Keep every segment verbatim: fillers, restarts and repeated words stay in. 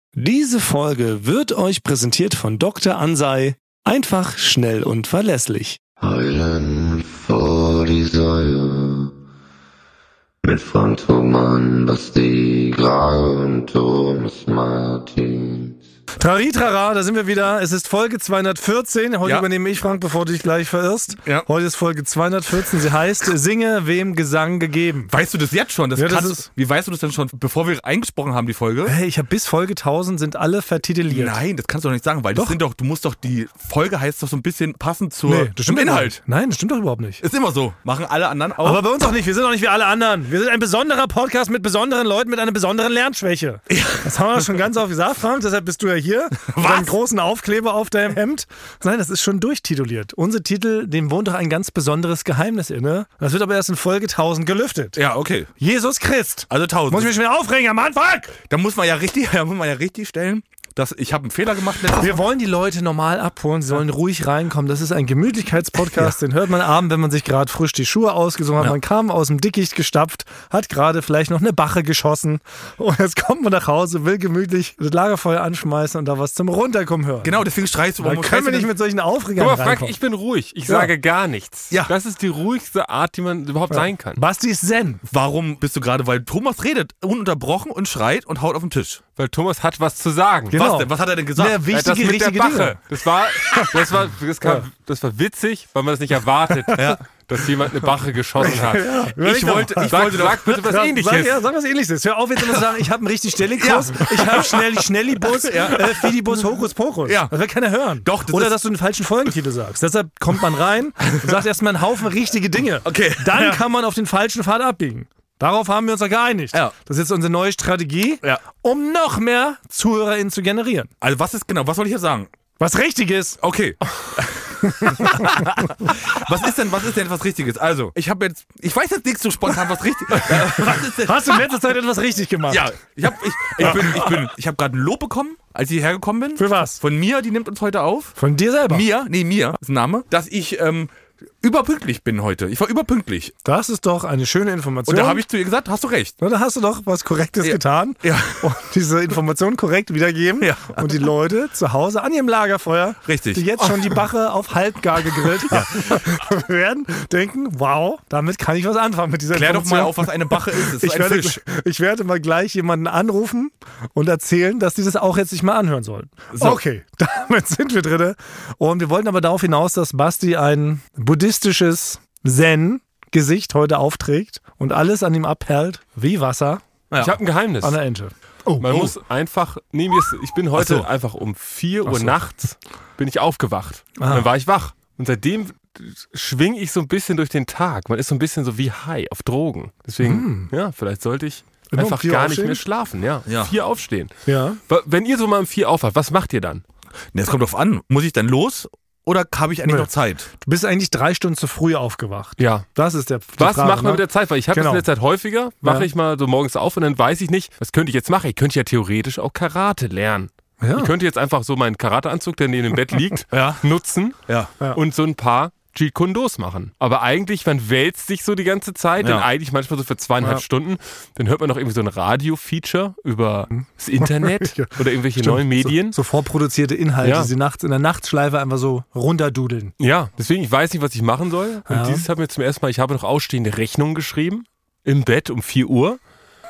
Diese Folge wird euch präsentiert von Doktor Ansei. Einfach, schnell und verlässlich. Heulen vor die Säue mit Frank Thomann, Basti Grau und Thomas Martins. Trari, trara, da sind wir wieder. Es ist Folge zweihundertvierzehn. Heute ja. übernehme ich, Frank, bevor du dich gleich verirrst. Ja. Heute ist Folge zweihundertvierzehn. Sie heißt Singe, wem Gesang gegeben. Weißt du das jetzt schon? Das ja, das das ist, wie weißt du das denn schon, bevor wir eingesprochen haben, die Folge? Hey, ich habe bis Folge tausend sind alle vertituliert. Nein, das kannst du doch nicht sagen, weil doch. das sind doch, du musst doch, die Folge heißt doch so ein bisschen passend zur, nee, das zum Inhalt. Nein, das stimmt doch überhaupt nicht. Ist immer so. Machen alle anderen auch. Aber bei uns auch nicht. Wir sind auch nicht wie alle anderen. Wir sind ein besonderer Podcast mit besonderen Leuten mit einer besonderen Lernschwäche. Ja. Das haben wir schon ganz oft gesagt, Frank. Deshalb bist du ja hier. Was? Einen großen Aufkleber auf deinem Hemd. Nein, das ist schon durchtituliert. Unser Titel, dem wohnt doch ein ganz besonderes Geheimnis inne. Das wird aber erst in Folge tausend gelüftet. Ja, okay. Jesus Christ. Also tausend. Muss ich mich schon wieder aufregen am Anfang? Da muss man ja richtig, da muss man ja richtig stellen. Das, ich habe einen Fehler gemacht letztes Wir wollen die Leute normal abholen, sie sollen ja. ruhig reinkommen. Das ist ein Gemütlichkeitspodcast, ja. den hört man abends, wenn man sich gerade frisch die Schuhe ausgesungen hat. Ja. Man kam aus dem Dickicht gestapft, hat gerade vielleicht noch eine Bache geschossen und jetzt kommt man nach Hause, will gemütlich das Lagerfeuer anschmeißen und da was zum Runterkommen hören. Genau, deswegen schreist du. Da können wir nicht mit solchen Aufregern reinkommen. Frank, ich bin ruhig. Ich ja. sage gar nichts. Ja. Das ist die ruhigste Art, die man überhaupt ja. sein kann. Basti ist Zen. Warum bist du gerade? Weil Thomas redet ununterbrochen und schreit und haut auf den Tisch. Weil Thomas hat was zu sagen. Genau. Was denn? Was hat er denn gesagt? Mehr wichtige, das mit richtige der Bache. Dinge. Das war, das war, das, kam, ja. das war witzig, weil man das nicht erwartet, ja. dass jemand eine Bache geschossen hat. Ja, ich wollte, ich sag, wollte doch, sag bitte was ja, Ähnliches. Sag, ja, sag was Ähnliches. Hör auf jetzt immer zu sagen, ich habe einen richtig Stellikurs, ja. ich habe schnell Schnellibus, ja. äh, Fidibus, Hokus Pokus. Ja. Das will keiner hören. Doch, das Oder ist dass du den falschen Folgentitel sagst. Deshalb kommt man rein und sagt erstmal einen Haufen richtige Dinge. Okay. Dann ja. kann man auf den falschen Pfad abbiegen. Darauf haben wir uns doch geeinigt. Ja. Das ist jetzt unsere neue Strategie, ja. um noch mehr ZuhörerInnen zu generieren. Also was ist genau, was soll ich jetzt sagen? Was richtig ist. Okay. was ist denn, was ist denn etwas Richtiges? Also, ich habe jetzt, ich weiß jetzt nichts so spontan, was richtig was ist denn? Hast du in letzter Zeit etwas richtig gemacht? Ja, ich habe ich, ich bin, ich bin, ich habe gerade ein Lob bekommen, als ich hierher gekommen bin. Für was? Von Mia, die nimmt uns heute auf. Von dir selber? Mia, nee, Mia ist ein Name, dass ich ähm, überpünktlich bin heute. Ich war überpünktlich. Das ist doch eine schöne Information. Und da habe ich zu ihr gesagt, hast du recht. Na, da hast du doch was Korrektes ja. getan. Ja. Und diese Information korrekt wiedergeben. Ja. Und die Leute zu Hause an ihrem Lagerfeuer, Richtig. die jetzt schon die Bache auf halbgar gegrillt ja. werden, denken, wow, damit kann ich was anfangen mit dieser Klär Information. doch mal auf, was eine Bache ist. Das ist ich, ein werde, Fisch. ich werde mal gleich jemanden anrufen und erzählen, dass die das auch jetzt sich mal anhören sollen. So. Okay, damit sind wir drin. Und wir wollten aber darauf hinaus, dass Basti ein buddhistisches Zen-Gesicht heute aufträgt und alles an ihm abperlt wie Wasser. Ja. Ich habe ein Geheimnis. An der Ente. Oh, Man oh. muss einfach, nee, mir ist, ich bin heute so. einfach um vier Uhr so. nachts bin ich aufgewacht. Ah. Dann war ich wach. Und seitdem schwinge ich so ein bisschen durch den Tag. Man ist so ein bisschen so wie high auf Drogen. Deswegen, hm. ja, vielleicht sollte ich Immer einfach um gar aufstehen? nicht mehr schlafen. Ja, Ja. vier aufstehen. Ja. Wenn ihr so mal um vier aufwacht, was macht ihr dann? Ne, es kommt drauf an. Muss ich dann los oder habe ich eigentlich Nee. noch Zeit? Du bist eigentlich drei Stunden zu früh aufgewacht. Ja. Das ist der die Was Frage, macht man ne? mit der Zeit? Weil ich habe Genau. das in der Zeit häufiger, wache Ja. ich mal so morgens auf und dann weiß ich nicht, was könnte ich jetzt machen? Ich könnte ja theoretisch auch Karate lernen. Ja. Ich könnte jetzt einfach so meinen Karateanzug, der neben dem Bett liegt, Ja. nutzen Ja. Ja. und so ein paar Jeet Kune Dos machen. Aber eigentlich, man wälzt sich so die ganze Zeit, Ja. dann eigentlich manchmal so für zweieinhalb Ja. Stunden, dann hört man noch irgendwie so ein Radio-Feature über das Internet Ja. oder irgendwelche Stimmt. neuen Medien. So, so vorproduzierte Inhalte, Ja. die sie nachts in der Nachtschleife einfach so runterdudeln. Ja, deswegen, ich weiß nicht, was ich machen soll. Und Ja. dieses hat mir zum ersten Mal, ich habe noch ausstehende Rechnungen geschrieben, im Bett um vier Uhr.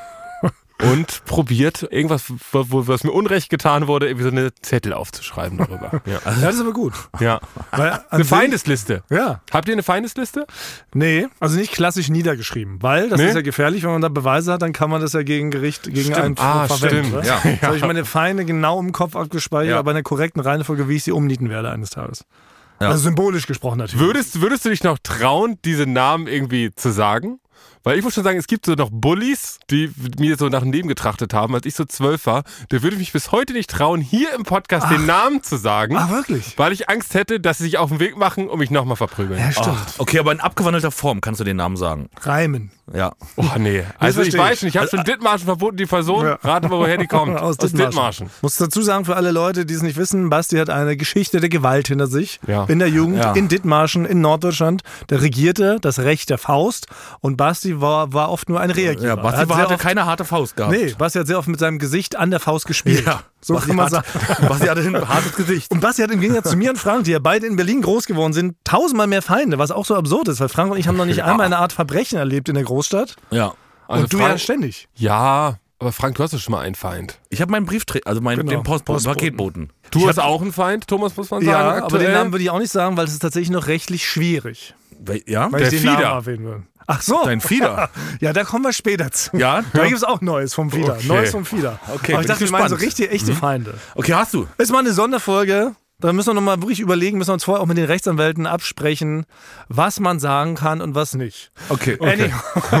Und probiert, irgendwas, wo, was mir Unrecht getan wurde, irgendwie so eine Zettel aufzuschreiben darüber. Ja. Ja, das ist aber gut. Ja. Weil an Eine sich- Feindesliste. Ja. Habt ihr eine Feindesliste? Nee, also nicht klassisch niedergeschrieben, weil das Nee? ist ja gefährlich, wenn man da Beweise hat, dann kann man das ja gegen Gericht, gegen einen Ah, verwenden. stimmt. Ne? Ja. So habe ich meine Feinde genau im Kopf abgespeichert, Ja. aber in der korrekten Reihenfolge, wie ich sie umnieten werde eines Tages. Ja. Also symbolisch gesprochen natürlich. Würdest, würdest du dich noch trauen, diese Namen irgendwie zu sagen? Weil ich muss schon sagen, es gibt so noch Bullies, die mir so nach dem Leben getrachtet haben, als ich so zwölf war. Da würde ich mich bis heute nicht trauen, hier im Podcast Ach. den Namen zu sagen. Ah, wirklich? Weil ich Angst hätte, dass sie sich auf den Weg machen und mich nochmal verprügeln. Ja, stimmt. Ach, okay, aber in abgewandelter Form kannst du den Namen sagen. Reimen. Ja. Oh nee. Also ich verstehe weiß ich. schon, ich habe schon Dithmarschen verboten, die Person. Ja. Rate mal, woher die kommt. Aus Dithmarschen. Muss dazu sagen, für alle Leute, die es nicht wissen, Basti hat eine Geschichte der Gewalt hinter sich. Ja. In der Jugend, Ja. in Dithmarschen, in Norddeutschland. Der regierte das Recht der Faust. Und Basti Basti war, war oft nur ein Reaktiver. Ja, Basti Er hat war, sehr hatte oft, keine harte Faust gehabt. Nee, Basti hat sehr oft mit seinem Gesicht an der Faust gespielt. Ja, so Basti kann man hat, sagen. Basti hatte ein hartes Gesicht. Und Basti hat im Gegensatz zu mir und Frank, die ja beide in Berlin groß geworden sind, tausendmal mehr Feinde, was auch so absurd ist, weil Frank und ich haben noch nicht einmal eine Art Verbrechen erlebt in der Großstadt. Ja. Also und du Frank- ja ständig. Ja, aber Frank, du hast doch schon mal einen Feind. Ich habe meinen Briefträger, also meinen Genau, den Postboten, Postboten. Paketboten. Du hast auch einen Feind, Thomas, muss man sagen. Ja, aber aktuell. den Namen würde ich auch nicht sagen, weil es ist tatsächlich noch rechtlich schwierig. Ja? Weil Der ich den Fieder. Namen erwähnen will. Ach so. Dein Fieder. Ja, da kommen wir später zu. Ja? Da gibt es auch Neues vom Fieder. Okay. Neues vom Fieder. Okay, Aber ich bin dachte, ich wir meinen so gespannt. richtig echte Feinde. Okay, hast du. Ist mal eine Sonderfolge. Da müssen wir nochmal wirklich überlegen, müssen wir uns vorher auch mit den Rechtsanwälten absprechen, was man sagen kann und was nicht. Okay. Okay,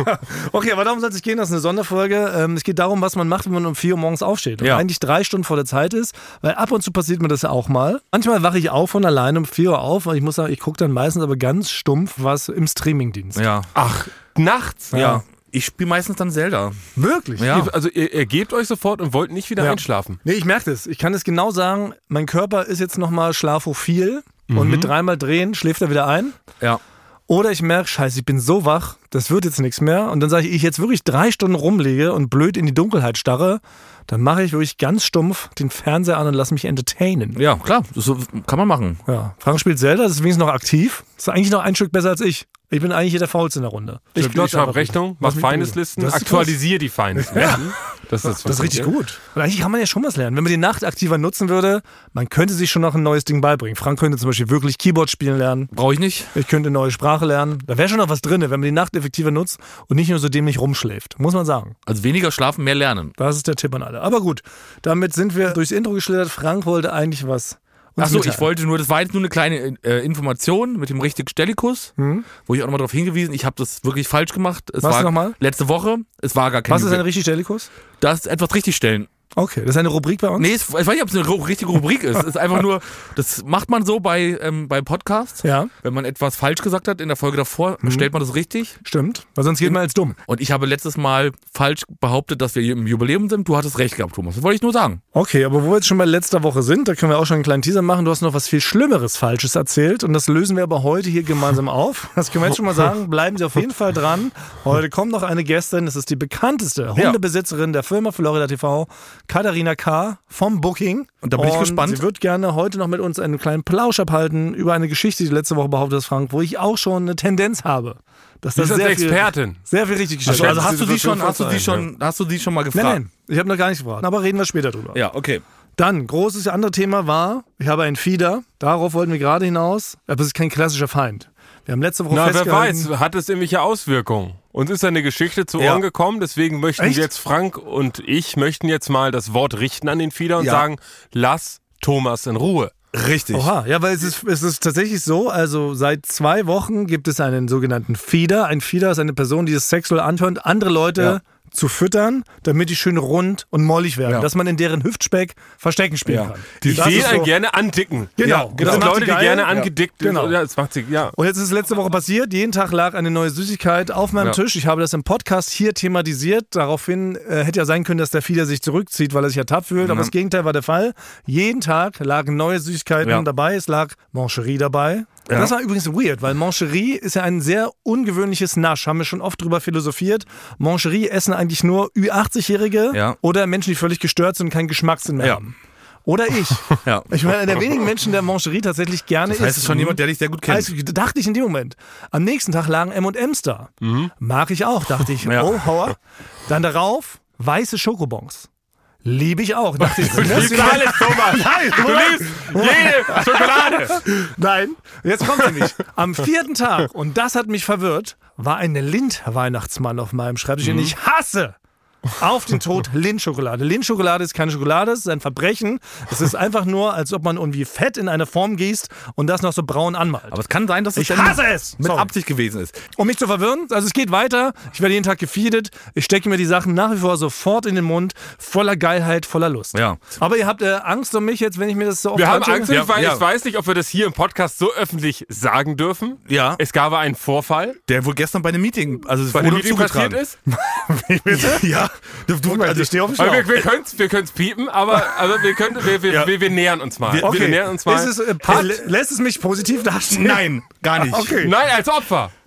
okay, aber darum soll es nicht gehen, das ist eine Sonderfolge. Ähm, es geht darum, was man macht, wenn man um vier Uhr morgens aufsteht und Ja. eigentlich drei Stunden vor der Zeit ist, weil ab und zu passiert mir das ja auch mal. Manchmal wache ich auf von alleine um vier Uhr auf und ich muss sagen, ich gucke dann meistens aber ganz stumpf was im Streamingdienst. Ja. Ach, nachts? Ja. Ich spiele meistens dann Zelda. Wirklich? Ja. Ihr, also ihr, ihr gebt euch sofort und wollt nicht wieder Ja. einschlafen. Nee, ich merke das. Ich kann es genau sagen, mein Körper ist jetzt nochmal schlafophil und mit dreimal drehen schläft er wieder ein. Ja. Oder ich merke, scheiße, ich bin so wach, das wird jetzt nichts mehr. Und dann sage ich, ich jetzt wirklich drei Stunden rumlege und blöd in die Dunkelheit starre, dann mache ich wirklich ganz stumpf den Fernseher an und lasse mich entertainen. Ja, klar. So kann man machen. Ja. Frank spielt Zelda, das ist wenigstens noch aktiv. Das ist eigentlich noch ein Stück besser als ich. Ich bin eigentlich hier der Faulste in der Runde. Ich, ich glotze habe einfach Rechnung, nicht. mach Was mich Feindeslisten, das ist aktualisiere die Feindeslisten. Das ist, Das ist richtig gut. Und eigentlich kann man ja schon was lernen. Wenn man die Nacht aktiver nutzen würde, man könnte sich schon noch ein neues Ding beibringen. Frank könnte zum Beispiel wirklich Keyboard spielen lernen. Brauche ich nicht. Ich könnte eine neue Sprache lernen. Da wäre schon noch was drin, wenn man die Nacht effektiver nutzt und nicht nur so dämlich rumschläft. Muss man sagen. Also weniger schlafen, mehr lernen. Das ist der Tipp an alle. Aber gut, damit sind wir durchs Intro geschlittert. Frank wollte eigentlich was uns Achso, mitteilen. ich wollte nur, das war jetzt nur eine kleine äh, Information mit dem richtigen Stellikus, Hm? wo ich auch nochmal darauf hingewiesen, ich habe das wirklich falsch gemacht. Es Was war nochmal? letzte Woche, es war gar kein Was ist ein Jubiläum. richtig Stellikus? Das ist etwas richtigstellen. Okay, das ist eine Rubrik bei uns? Nee, es, ich weiß nicht, ob es eine ru- richtige Rubrik ist. Es ist einfach nur, das macht man so bei ähm, beim Podcast. Ja, Wenn man etwas falsch gesagt hat in der Folge davor, stellt man das richtig. stimmt. Weil sonst geht man als dumm. Und ich habe letztes Mal falsch behauptet, dass wir hier im Jubiläum sind. Du hattest recht gehabt, Thomas. Das wollte ich nur sagen. Okay, aber wo wir jetzt schon bei letzter Woche sind, da können wir auch schon einen kleinen Teaser machen. Du hast noch was viel Schlimmeres Falsches erzählt und das lösen wir aber heute hier gemeinsam auf. Das können wir jetzt schon mal sagen. Bleiben Sie auf jeden Fall dran. Heute kommt noch eine Gästin. Es ist die bekannteste Hundebesitzerin der Firma Florida T V, Katharina K. vom Booking. Und da bin ich gespannt. Sie wird gerne heute noch mit uns einen kleinen Plausch abhalten über eine Geschichte, die letzte Woche behauptet hast, Frank, wo ich auch schon eine Tendenz habe. Dass Du das bist sehr Expertin. Viel, sehr viel richtig gestellt Also, also ist. hast du die schon, hast du die sein, schon, hast du die schon mal Nein, gefragt? nein, ich habe noch gar nichts gefragt. Aber reden wir später drüber. Ja, okay. Dann, großes andere Thema war, ich habe einen Fieder. Darauf wollten wir gerade hinaus. Aber es ist kein klassischer Feind. Wir haben letzte Woche Na, wer festgehalten... weiß, hat es irgendwelche Auswirkungen? Uns ist eine Geschichte zu Ja. Ohren gekommen, deswegen möchten Echt? jetzt Frank und ich möchten jetzt mal das Wort richten an den Fieder und Ja. sagen, lass Thomas in Ruhe. Richtig. Oha, ja, weil es ist, es ist tatsächlich so, also seit zwei Wochen gibt es einen sogenannten Feeder. Ein Feeder ist eine Person, die es sexuell anhört, andere Leute Ja. zu füttern, damit die schön rund und mollig werden. Ja. Dass man in deren Hüftspeck Verstecken spielen Ja. kann. Die Das sehen ist einen so- gerne andicken. Genau, Ja, genau. Das Das sind macht Leute, sie die geil. gerne angedickt Genau. Ja, das macht sie, ja. Und jetzt ist es letzte Woche passiert. Jeden Tag lag eine neue Süßigkeit auf meinem Ja. Tisch. Ich habe das im Podcast hier thematisiert. Daraufhin äh, hätte ja sein können, dass der Fieder sich zurückzieht, weil er sich ertappt fühlt. Aber Ja. das Gegenteil war der Fall. Jeden Tag lagen neue Süßigkeiten Ja. dabei. Es lag Mancherie dabei. Ja. Das war übrigens weird, weil Mancherie ist ja ein sehr ungewöhnliches Nasch. Haben wir schon oft drüber philosophiert. Mancherie essen eigentlich nur Ü achtzig-Jährige Ja. oder Menschen, die völlig gestört sind und keinen Geschmackssinn mehr Ja. haben. Oder ich. Ja. Ich bin einer der wenigen Menschen, der Mancherie tatsächlich gerne Das heißt, isst. es ist schon jemand, der dich sehr gut kennt. Also, dachte ich in dem Moment. Am nächsten Tag lagen M und M's da. Mag ich auch, dachte ich. Ja. Oh, Hauer. Dann darauf weiße Schokobons. Liebe ich auch. Dachte ich, Du liebst alles, Thomas. Nein, Du liebst jede Schokolade. Nein, jetzt kommt nämlich. Am vierten Tag, und das hat mich verwirrt, war ein Lind-Weihnachtsmann auf meinem Schreibtisch. Und ich hasse auf den Tod Lindt-Schokolade. Lindt-Schokolade ist keine Schokolade, es ist ein Verbrechen. Es ist einfach nur, als ob man irgendwie Fett in eine Form gießt und das noch so braun anmalt. Aber es kann sein, dass es Ich dann hasse es! mit Sorry. Absicht gewesen ist. Um mich zu verwirren, also es geht weiter. Ich werde jeden Tag gefeedet. Ich stecke mir die Sachen nach wie vor sofort in den Mund. Voller Geilheit, voller Lust. Ja. Aber ihr habt äh, Angst um mich jetzt, wenn ich mir das so oft Wir haben anschaue? Angst, Ja, weil ja. ich weiß nicht, ob wir das hier im Podcast so öffentlich sagen dürfen. Ja. Es gab einen Vorfall, Der wohl gestern bei einem Meeting, also es bei wurde dem Meeting passiert zugetragen. ist. Ja. Du, du, Also ich stehe auf dem Aber Schlauch. wir, wir können es wir können's piepen, aber, aber wir, können, wir, wir, Ja. wir, wir nähern uns mal. Wir- Wir Okay, nähern uns mal. ist es, äh, Hart. lä- lässt es mich positiv dastehen? Nein, gar nicht. Okay. Nein, als Opfer.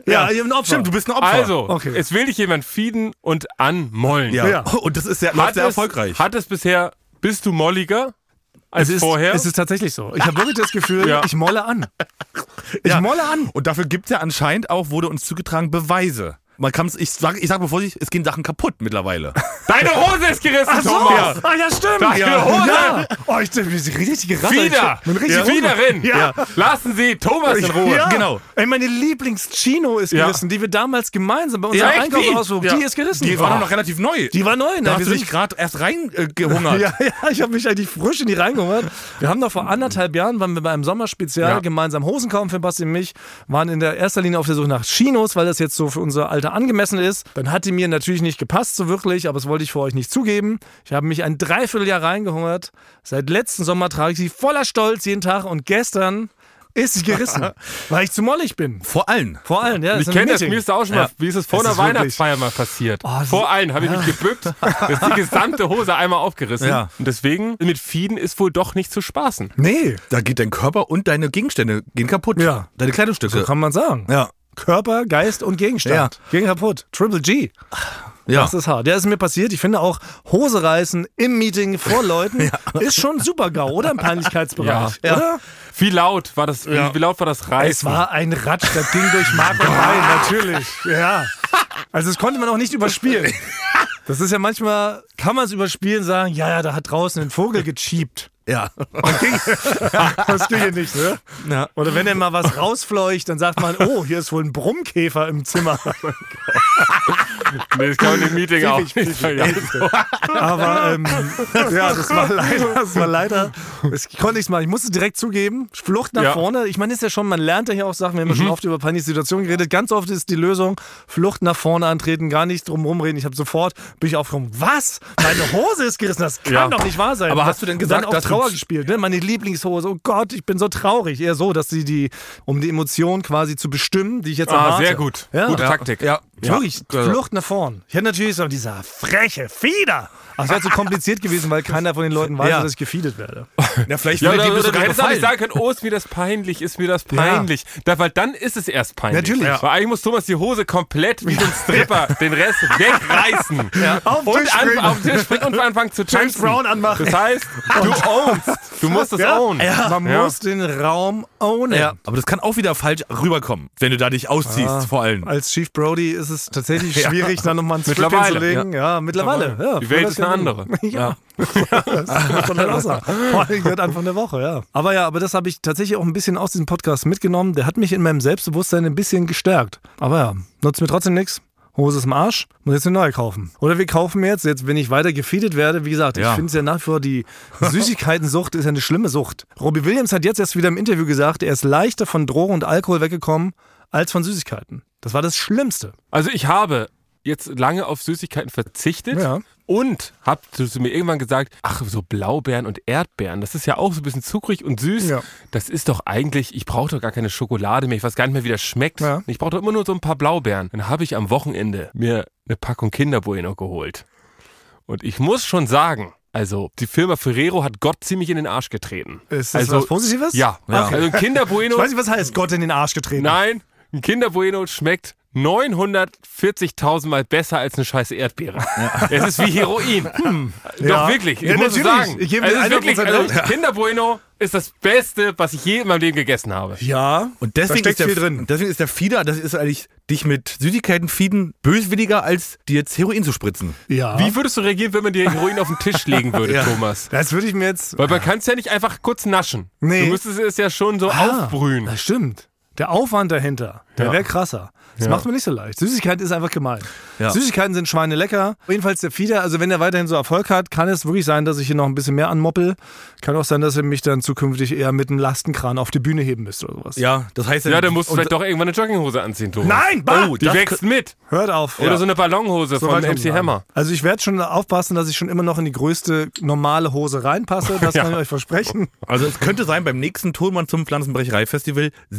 Ja, ich bin ein Opfer. Stimmt, du bist ein Opfer. Also, Okay. es will dich jemand feeden und anmollen. ja. Ja. Und das ist sehr, läuft Hat sehr es, erfolgreich. Hat es bisher, bist du molliger als Es ist, vorher? es ist tatsächlich so. Ich habe wirklich das Gefühl, Ja. ich molle an. Ich Ja. molle an. Und dafür gibt es ja anscheinend auch, wurde uns zugetragen, Beweise. Man kann's, ich sag, ich sag mal vorsichtig, es gehen Sachen kaputt mittlerweile. Deine Hose ist gerissen, Ach so, Thomas! ah, ja, stimmt. Deine ja. Hose. Ja. Oh, ich bin richtig gerattert. Fieder! Ich bin richtig Fiederin! Ja. Lassen Sie Thomas in Ruhe! Ja. Genau. Ey, meine Lieblings-Chino ist Ja. gerissen, die wir damals gemeinsam bei unserem Ja, echt? Einkaufsausflug, Ja. die ist gerissen. Die war doch noch relativ neu. Die war neu, ne? Da hast Wir du dich sind- gerade erst reingehungert. Ja, ja, ich habe mich eigentlich frisch in die reingehungert. Wir haben doch vor anderthalb Jahren, waren wir bei einem Sommerspezial Ja. gemeinsam Hosen kaufen für Basti und mich, waren in der erster Linie auf der Suche nach Chinos, weil das jetzt so für unser Alter angemessen ist. Dann hat die mir natürlich nicht gepasst, so wirklich, aber das wollte ich für euch nicht zugeben. Ich habe mich ein Dreivierteljahr reingehungert. Seit letzten Sommer trage ich sie voller Stolz jeden Tag und gestern ist sie gerissen, weil ich zu mollig bin. Vor allen. Vor allem, ja. Ich ist ein kenne das, Meeting. mir ist auch schon mal, Ja. wie ist es vor Das einer ist wirklich- Weihnachtsfeier mal passiert. Oh, das vor ist- allen habe ich mich gebückt, ist die gesamte Hose einmal aufgerissen. Ja. Und deswegen, mit Fieden ist wohl doch nicht zu spaßen. Nee, Da geht dein Körper und deine Gegenstände gehen kaputt. Ja. Deine Kleidungsstücke. so kann man sagen. ja. Körper, Geist und Gegenstand. Gegen kaputt. Triple G. Ja. Das ist hart. Der ist mir passiert. Ich finde auch Hose reißen im Meeting vor Leuten ist schon super GAU, oder? Im Peinlichkeitsbereich. Ja. Oder? Wie laut war das, wie laut war das Reißen? Es war ein Ratsch, das ging durch Mark und Bein, natürlich. Ja. Also das konnte man auch nicht überspielen. Das ist ja manchmal, kann man es überspielen, sagen, ja, ja, da hat draußen ein Vogel gechiept. Ja. Das ging, das ging ja nicht, ne? Ja. Oder wenn er mal was rausfleucht, dann sagt man, oh, hier ist wohl ein Brummkäfer im Zimmer. Nee, das kann man im Meeting auch nicht sagen. Aber ähm, ja, das war leider, das war leider, das konnte ich machen. Ich musste direkt zugeben, Flucht nach Ja. vorne. Ich meine, ist ja schon, man lernt ja hier auch Sachen, wir haben ja schon oft über peinliche Situationen geredet. Ganz oft ist die Lösung, Flucht nach vorne antreten, gar nicht drum rumreden. Ich habe sofort, bin ich aufgekommen, was? Meine Hose ist gerissen, das kann Ja. doch nicht wahr sein. Aber hast du denn Und gesagt, dann auch dass du- Trauer gespielt, ne? Meine Lieblingshose, oh Gott, ich bin so traurig. Eher so, dass sie die, um die Emotion quasi zu bestimmen, die ich jetzt Ah, erwarte. sehr gut. Ja. Gute Ja. Taktik. Ja. Wirklich, Ja. Flucht nach vorn. Ich hätte natürlich so dieser freche Fieder. Ach, es wäre zu kompliziert gewesen, weil keiner von den Leuten weiß, Ja. dass ich gefeedet werde. Ja, vielleicht Ja, will oder, dir oder, das du sogar hättest auch nicht gefallen. sagen können, oh, ist mir das peinlich, ist mir das peinlich. Da, weil dann ist es erst peinlich. Natürlich. Ja. Weil eigentlich muss Thomas die Hose komplett wie so ein Stripper den Rest wegreißen. Auf den Und Tisch an, springen. auf den Tisch springen und anfangen zu tanzen. James Brown anmachen. Das heißt, du ownst. Du musst es Ja, ownen. man Ja. muss den Raum ownen. Ja, aber das kann auch wieder falsch rüberkommen, wenn du da dich ausziehst, Ah. vor allem. Als Chief Brody ist es tatsächlich schwierig, da nochmal einen Strip Mittlerweile, hinzulegen. Ja, mittlerweile. Ja, Die früher Welt das ist eine ja andere. Ja. Das muss man halt auch sagen. Vor allem gerade Anfang der Woche, ja. Aber ja, aber das habe ich tatsächlich auch ein bisschen aus diesem Podcast mitgenommen. Der hat mich in meinem Selbstbewusstsein ein bisschen gestärkt. Aber ja, nutzt mir trotzdem nichts. Hose ist im Arsch, muss jetzt eine neue kaufen. Oder wir kaufen jetzt, jetzt wenn ich weiter gefeedet werde, wie gesagt, Ja. ich finde es ja nach wie vor, die Süßigkeitensucht ist ja eine schlimme Sucht. Robbie Williams hat jetzt erst wieder im Interview gesagt, er ist leichter von Drogen und Alkohol weggekommen als von Süßigkeiten. Das war das Schlimmste. Also ich habe jetzt lange auf Süßigkeiten verzichtet Ja. und habe zu mir irgendwann gesagt, ach, so Blaubeeren und Erdbeeren, das ist ja auch so ein bisschen zuckrig und süß. Ja. Das ist doch eigentlich, ich brauche doch gar keine Schokolade mehr, ich weiß gar nicht mehr, wie das schmeckt. Ja. Ich brauche doch immer nur so ein paar Blaubeeren. Dann habe ich am Wochenende mir eine Packung Kinder Bueno geholt. Und ich muss schon sagen, also die Firma Ferrero hat Gott ziemlich in den Arsch getreten. Ist das also, was Positives? Ja, Ja. also ein Kinder Bueno, Ich weiß nicht, was heißt Gott in den Arsch getreten. nein, ein Kinder Bueno schmeckt neunhundertvierzigtausend Mal besser als eine scheiß Erdbeere. Es ist wie Heroin. Doch Ja. wirklich, ich Ja, muss es natürlich. sagen. Ich gebe es dir ist wirklich, hundert Prozent also recht. Kinder Bueno ist das Beste, was ich je in meinem Leben gegessen habe. Ja, Und deswegen, da steckt ist der, viel drin. deswegen ist der Fieder, das ist eigentlich dich mit Süßigkeiten fieden, böswilliger, als dir jetzt Heroin zu spritzen. Ja. Wie würdest du reagieren, wenn man dir Heroin auf den Tisch legen würde, Thomas? Das würde ich mir jetzt... Weil man kann es ja nicht einfach kurz naschen. Nee. Du müsstest es ja schon so Ah, aufbrühen. Das stimmt. Der Aufwand dahinter, der Ja. wäre krasser. Das Ja. macht man nicht so leicht. Süßigkeit ist einfach gemein. Ja. Süßigkeiten sind schweinelecker. Jedenfalls der Fieder, also wenn er weiterhin so Erfolg hat, kann es wirklich sein, dass ich hier noch ein bisschen mehr anmoppel. Kann auch sein, dass er mich dann zukünftig eher mit einem Lastenkran auf die Bühne heben müsste oder sowas. Ja, das heißt Ja, dann musst du und- vielleicht doch irgendwann eine Jogginghose anziehen, Thomas. Nein, bah! Oh, die das wächst mit. Hört auf. Oder so eine Ballonhose So von weit M C kommt Hammer. man. Also ich werde schon aufpassen, dass ich schon immer noch in die größte normale Hose reinpasse. Das Ja. kann ich euch versprechen. Also es könnte sein, beim nächsten Thurmann zum Pflanzenbrecherei-Festival sitzt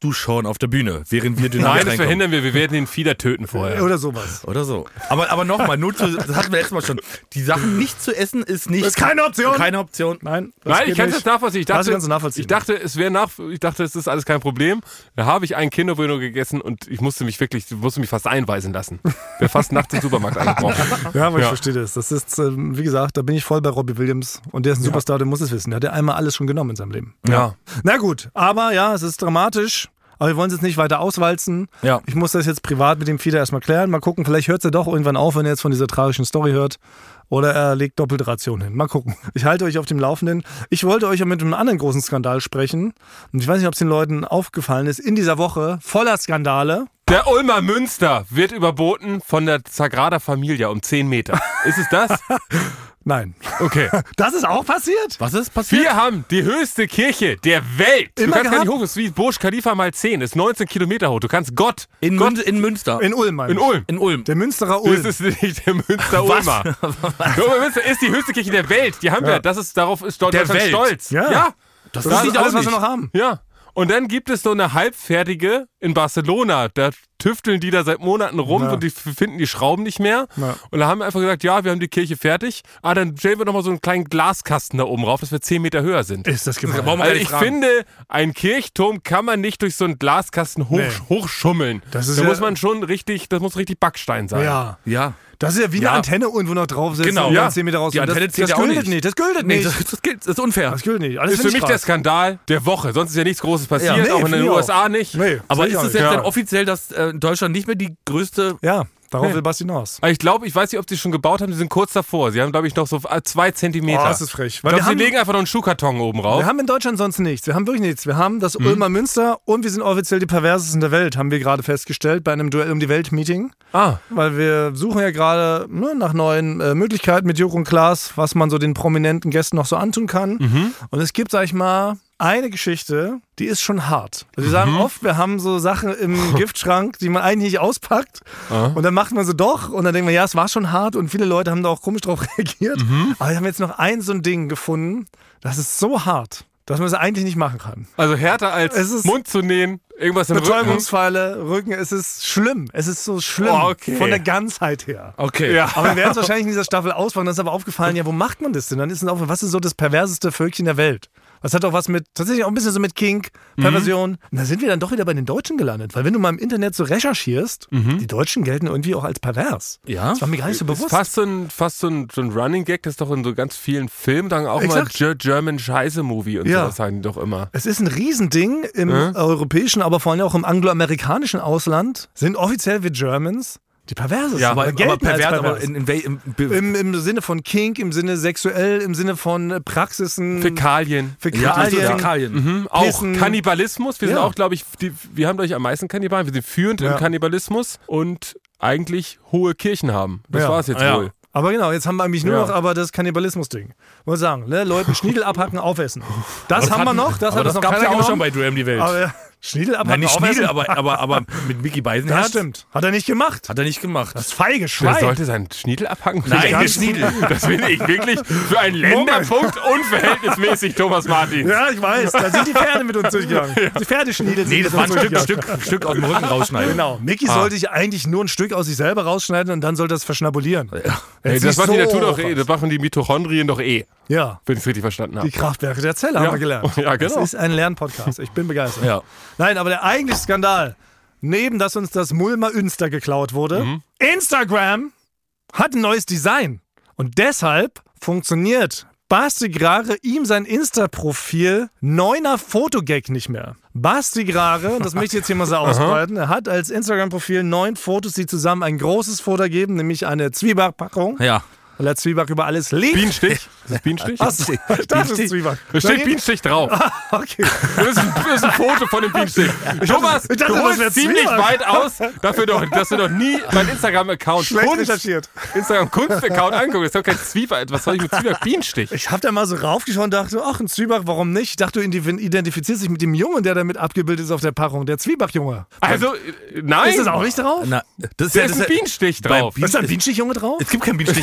verhinderst du Sean auf der Bühne, während wir Dynamit Nein, das reinkommen. verhindern wir. Wir werden den Fieder töten vorher. Oder sowas. Oder so. Aber, aber nochmal, nur zu, das hatten wir letztes Mal schon. Die Sachen nicht zu essen ist nicht. Das ist keine Option. Keine Option. Nein, das Nein, geht ich kann es nicht. jetzt nachvollziehen. Ich Das dachte, kannst du nachvollziehen. ich dachte, es wäre nach, ich dachte, es ist alles kein Problem. Da habe ich einen Kinderbueno gegessen und ich musste mich wirklich, musste mich fast einweisen lassen. Wäre fast nachts im Supermarkt eingebrochen. Ja, aber ich Ja. verstehe das. Das ist, ähm, wie gesagt, da bin ich voll bei Robbie Williams. Und der ist ein Superstar, der muss es wissen. Der hat ja einmal alles schon genommen in seinem Leben. Ja. Na gut, aber ja, es ist dramatisch. Aber wir wollen es jetzt nicht weiter auswalzen. Ja. Ich muss das jetzt privat mit dem Fieder erstmal klären. Mal gucken, vielleicht hört es ja doch irgendwann auf, wenn er jetzt von dieser tragischen Story hört. Oder er legt doppelte Ration hin. Mal gucken. Ich halte euch auf dem Laufenden. Ich wollte euch ja mit einem anderen großen Skandal sprechen. Und ich weiß nicht, ob es den Leuten aufgefallen ist. In dieser Woche voller Skandale. Der Ulmer Münster wird überboten von der Sagrada Familia um zehn Meter. Ist es das? Nein. Okay. Das ist auch passiert? Was ist passiert? Wir haben die höchste Kirche der Welt. Du Immer kannst gar gehabt? nicht hoch, das ist wie Burj Khalifa mal zehn, ist neunzehn Kilometer hoch. Du kannst Gott. In, Gott Mün in Münster. In Ulm, meine in ich. Ulm. In Ulm. Der Münsterer Ulm. Das ist nicht der Münster Ulmer. Der Ulmer Münster ist die höchste Kirche der Welt. Die haben wir. Das ist, darauf ist Deutschland Welt. stolz. Ja. Ja. das das ist ist alles, auch was wir nicht. noch haben. Ja. Und dann gibt es so eine halbfertige in Barcelona. Da tüfteln die da seit Monaten rum Ja. und die finden die Schrauben nicht mehr. Ja. Und da haben wir einfach gesagt, ja, wir haben die Kirche fertig. Ah, dann stellen wir nochmal so einen kleinen Glaskasten da oben rauf, dass wir zehn Meter höher sind. Ist das gemein. Warum- Also gar nicht ich fragen. finde, ein Kirchturm kann man nicht durch so einen Glaskasten hoch, Nee. hochschummeln. Das ist da ja- muss man schon richtig, das muss richtig Backstein sein. Ja. Ja. Das ist ja wie eine Ja. Antenne irgendwo noch drauf sitzt Genau. und Ja. dann zehn Meter raus. Die das Antenne das zählt ja auch gültet nicht. nicht. Das gültet Nee, nicht. das, das, gilt, das ist unfair. Das gültet nicht. Alles Ist für find ich mich der krass. Skandal der Woche. Sonst ist ja nichts Großes passiert, Ja, nee, auch in finde den ich U S A nicht. Nee, Aber sag ich ist auch es nicht. jetzt Ja. dann offiziell, dass äh, Deutschland nicht mehr die größte... Ja, darauf Nee. will Basti hinaus. Aber ich glaube, ich weiß nicht, ob sie schon gebaut haben, die sind kurz davor. Sie haben, glaube ich, noch so zwei Zentimeter. Oh, das ist frech. Ich Weil glaube, wir sie haben- legen einfach noch einen Schuhkarton oben rauf. Wir haben in Deutschland sonst nichts. Wir haben wirklich nichts. Wir haben das Mhm. Ulmer Münster und wir sind offiziell die perversesten der Welt, haben wir gerade festgestellt bei einem Duell um die Welt-Meeting. Ah, Weil wir suchen ja gerade ne, nach neuen äh, Möglichkeiten mit Joko und Klaas, was man so den prominenten Gästen noch so antun kann. Mhm. Und es gibt, sag ich mal, eine Geschichte, die ist schon hart. Also wir sagen oft, wir haben so Sachen im Giftschrank, die man eigentlich nicht auspackt. Und dann macht man sie doch und dann denkt man, ja, es war schon hart und viele Leute haben da auch komisch drauf reagiert. Aber wir haben jetzt noch ein so ein Ding gefunden, das ist so hart, dass man es eigentlich nicht machen kann. also härter als Es ist- Mund zu nähen, irgendwas im Rücken. Betäubungspfeile, Rücken, es ist schlimm. Es ist so schlimm Oh, okay. von der Ganzheit her. Okay. Ja. Aber wir werden es wahrscheinlich in dieser Staffel auspacken. Dann ist aber aufgefallen, ja, wo macht man das denn? Dann ist es aufgefallen, was ist so das perverseste Völkchen der Welt? Das hat auch was mit, tatsächlich auch ein bisschen so mit Kink, Perversion. Und da sind wir dann doch wieder bei den Deutschen gelandet. Weil wenn du mal im Internet so recherchierst, die Deutschen gelten irgendwie auch als pervers. Ja? Das war mir gar nicht so Ist bewusst. fast so ein, fast so ein, so ein Running Gag, das ist doch in so ganz vielen Filmen dann auch Exakt. mal Ge- German Scheiße-Movie und Ja. sowas sagen die doch immer. Es ist ein Riesending im europäischen, aber vor allem auch im angloamerikanischen Ausland. Sind offiziell wir Germans die perversesten. Ja, Aber, Oder aber gelten als pervers, aber pervers. in, in, wel- im, im, Im, Im Sinne von Kink, im Sinne sexuell, im Sinne von äh, Praxisen. Fäkalien. ja, also Fäkalien. Fäkalien. Mhm, auch Pissen. Kannibalismus. Wir sind Ja. auch, glaube ich, die, wir haben, glaube ich, am meisten Kannibalen. Wir sind führend Ja. im Kannibalismus und eigentlich hohe Kirchen haben. Das Ja. war es jetzt Ja. wohl. Aber genau, jetzt haben wir eigentlich nur Ja. noch aber das Kannibalismus-Ding. Muss sagen, ne? Leuten Schniedel abhacken, aufessen. Das haben wir noch, das aber hat das uns noch gab es keiner ja auch schon genommen. bei Duell um die Welt. Aber ja, Schniedel abhacken, Nein, nicht aufessen. Schniedel, aber, aber, aber mit Micky Beisenherz. Das stimmt. Hat er nicht gemacht. Hat er nicht gemacht. Das feige Der Schwein. sollte seinen Schniedel abhacken. Nein, Finde der ich- Schniedel. Das finde ich wirklich für einen Länderpunkt unverhältnismäßig, Thomas Martin. Ja, ich weiß. Da sind die Pferde mit uns durchgegangen. Die Pferdeschniedel sind Nee, das mit war uns ein Stück, durchgegangen. Stück, Stück aus dem Rücken rausschneiden. Genau. Micky sollte sich eigentlich nur ein Stück aus sich selber rausschneiden und dann sollte das verschnabulieren. Hey, Jetzt das nicht macht die so Natur doch eh. was. Das machen die Mitochondrien doch eh, Ja. wenn ich es richtig verstanden habe. Die Kraftwerke der Zelle haben Ja. wir gelernt. Ja, genau. Das ist ein Lernpodcast. Ich bin begeistert. Ja. Nein, aber der eigentliche Skandal, neben dass uns das Mulmer Ünster geklaut wurde, Mhm. Instagram hat ein neues Design. Und deshalb funktioniert Basti Grare ihm sein Insta-Profil neuner Fotogag nicht mehr. Basti Grare, das möchte ich jetzt hier mal so ausbreiten, er hat als Instagram-Profil neun Fotos, die zusammen ein großes Foto geben, nämlich eine Zwiebackpackung, Ja. weil er Zwieback über alles liebt. Bienenstich? Ist das Bienenstich? Was? Das ist Zwieback. Da steht Bienenstich drauf. Okay. Das ist, ein, das ist ein Foto von dem Bienenstich. Thomas, ich dachte, du das wär holst ziemlich Zwieback. weit aus, dafür doch, dass du doch nie meinen Instagram-Account Schlecht Kunst, recherchiert. Instagram-Kunst-Account anguckst. Das ist doch kein Zwieback. Was soll ich mit Zwieback? Bienenstich. Ich hab da mal so raufgeschaut und dachte, ach, ein Zwieback, warum nicht? Ich dachte, du identifizierst dich mit dem Jungen, der damit abgebildet ist auf der Packung, der Zwieback-Junge. Also, äh, nein. Ist das auch nicht drauf? Na, das ist Da ja, ist das ein ist ja- Bienenstich bei drauf. Ist da ein Bienenstichjunge drauf? Es gibt keinen Bienenstichjungen. Nein.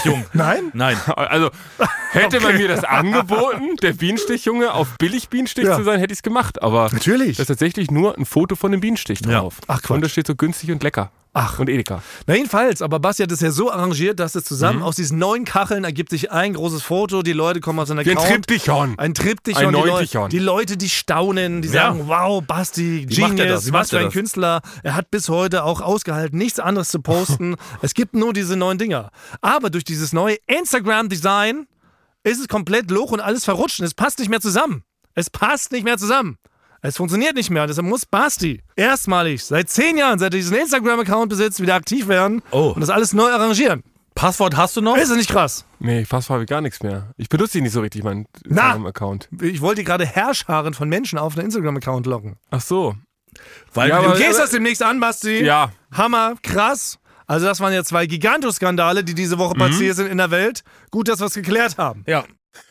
Nein? Nein. Also, hätte man mir das angeboten, der Bienenstichjunge auf billig Bienenstich Ja. zu sein, hätte ich es gemacht. Aber Natürlich. da ist tatsächlich nur ein Foto von dem Bienenstich drauf. Ach, Quatsch. Und da steht so günstig und lecker. Ach. Und Edeka. Na jedenfalls, aber Basti hat es ja so arrangiert, dass es zusammen Mhm. aus diesen neun Kacheln ergibt sich ein großes Foto, die Leute kommen auf seinen Wie ein Account. Triptychon. Ein Triptychon. Ein die, Leu Neuntychon. die Leute, die staunen, die Ja. sagen, wow, Basti, Wie macht er Genius, das? Wie was macht für er ein das? Künstler. Er hat bis heute auch ausgehalten, nichts anderes zu posten. Es gibt nur diese neun Dinger. Aber durch dieses neue Instagram-Design ist es komplett loch und alles verrutscht und es passt nicht mehr zusammen. Es passt nicht mehr zusammen. Es funktioniert nicht mehr. Deshalb muss Basti erstmalig seit zehn Jahren, seit er diesen Instagram-Account besitzt, wieder aktiv werden Oh. und das alles neu arrangieren. Passwort hast du noch? Ist das nicht krass? Nee, fast habe ich gar nichts mehr. Ich benutze ihn nicht so richtig, meinen Na. Instagram-Account. Ich wollte gerade Herrscharen von Menschen auf einen Instagram-Account locken. Ach so. Weil Ja, Du aber- gehst das demnächst an, Basti. Ja. Hammer, krass. Also das waren ja zwei Gigantoskandale, die diese Woche passiert sind in der Welt. Gut, dass wir es geklärt haben. ja.